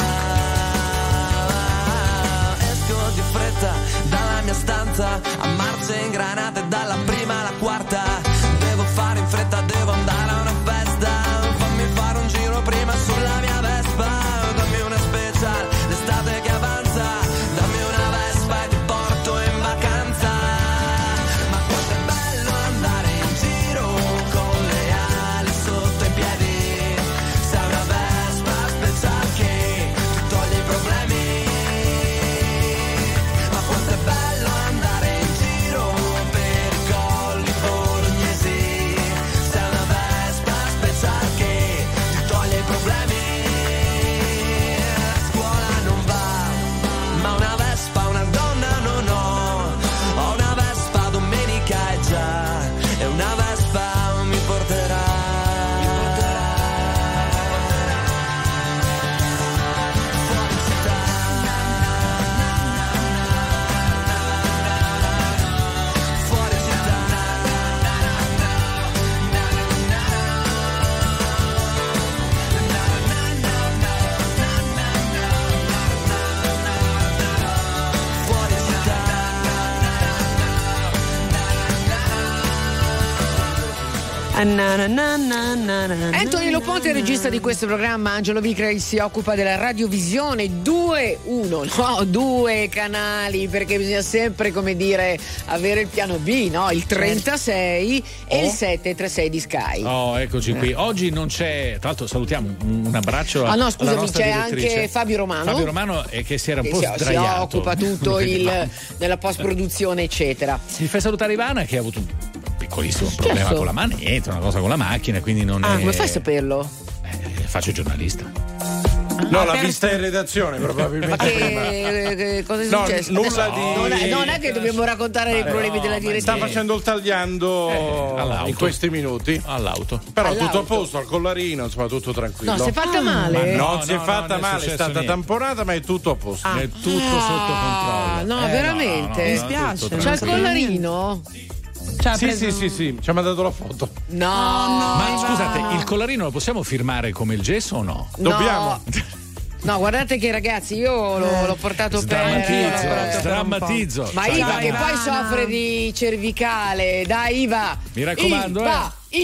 Esco di fretta dalla mia stanza a marce ingranate dalla prima alla quarta. Devo fare in fretta, devo andare a una festa. Fammi fare un giro prima sulla mia Vespa. Dammi una special l'estate che avanza, dammi una Vespa e ti porto in vacanza. Ma quanto è bello andare in giro con le ali sotto i piedi, sei una Vespa special che ti toglie i problemi. Ma quanto è bello andare in giro per i colli bolognesi, sei una Vespa special che ti toglie i problemi. La scuola non va, ma una Vespa, una donna non ho. Ho una Vespa, domenica è già, e una Vespa mi porterà. Mi porterà. Fuori città, fuori città. Fuori città. Ah, na, na, na, na, na, na, Anthony Loponte, regista di questo programma. Angelo Vicrey si occupa della radiovisione. Due, uno, no, due canali, perché bisogna sempre, come dire, avere il piano B, no? Il trentasei e Oh. il settecentotrentasei di Sky. Oh, eccoci qui. Oggi non c'è, tra l'altro salutiamo un, un abbraccio a, Ah no, alla scusami, nostra c'è direttrice. anche Fabio Romano. Fabio Romano è che si era un che po' si, si sdraiato. occupa tutto Quindi, il, no. della post produzione eccetera. Mi fai salutare Ivana che ha avuto un piccolissimo problema so? con la manetta, una cosa con la macchina, quindi non Ah, è. come fai a saperlo? Eh, faccio il giornalista. No, l'ha vista in redazione probabilmente. Ma che, che cosa è No, successo? nulla Adesso, di- non, è, non è che dobbiamo raccontare dei Eh, problemi no, della ma direttiva. sta facendo il tagliando Eh, all'auto. in questi minuti. All'auto. Però All'auto. tutto a posto, al collarino, insomma, tutto tranquillo. No, si è fatta male? Ma No, non no, si è no, fatta non è male, è successo stata niente. tamponata, ma è tutto a posto. È tutto Ah, sotto controllo. no, Eh, veramente? no, Mi no, spiace, tutto non C'ha il sapevo collarino? Cioè, ha Sì, preso- sì, sì, sì, ci ha mandato la foto. No, Ma no. scusate, il collarino lo possiamo firmare come il gesso o no? Dobbiamo. No, guardate che ragazzi, io l'ho, l'ho portato per. Sdrammatizzo, l'ho portato- sdrammatizzo. Ma Cioè, Iva dai, che ma- poi soffre di cervicale, dai Iva. Mi raccomando, Iva,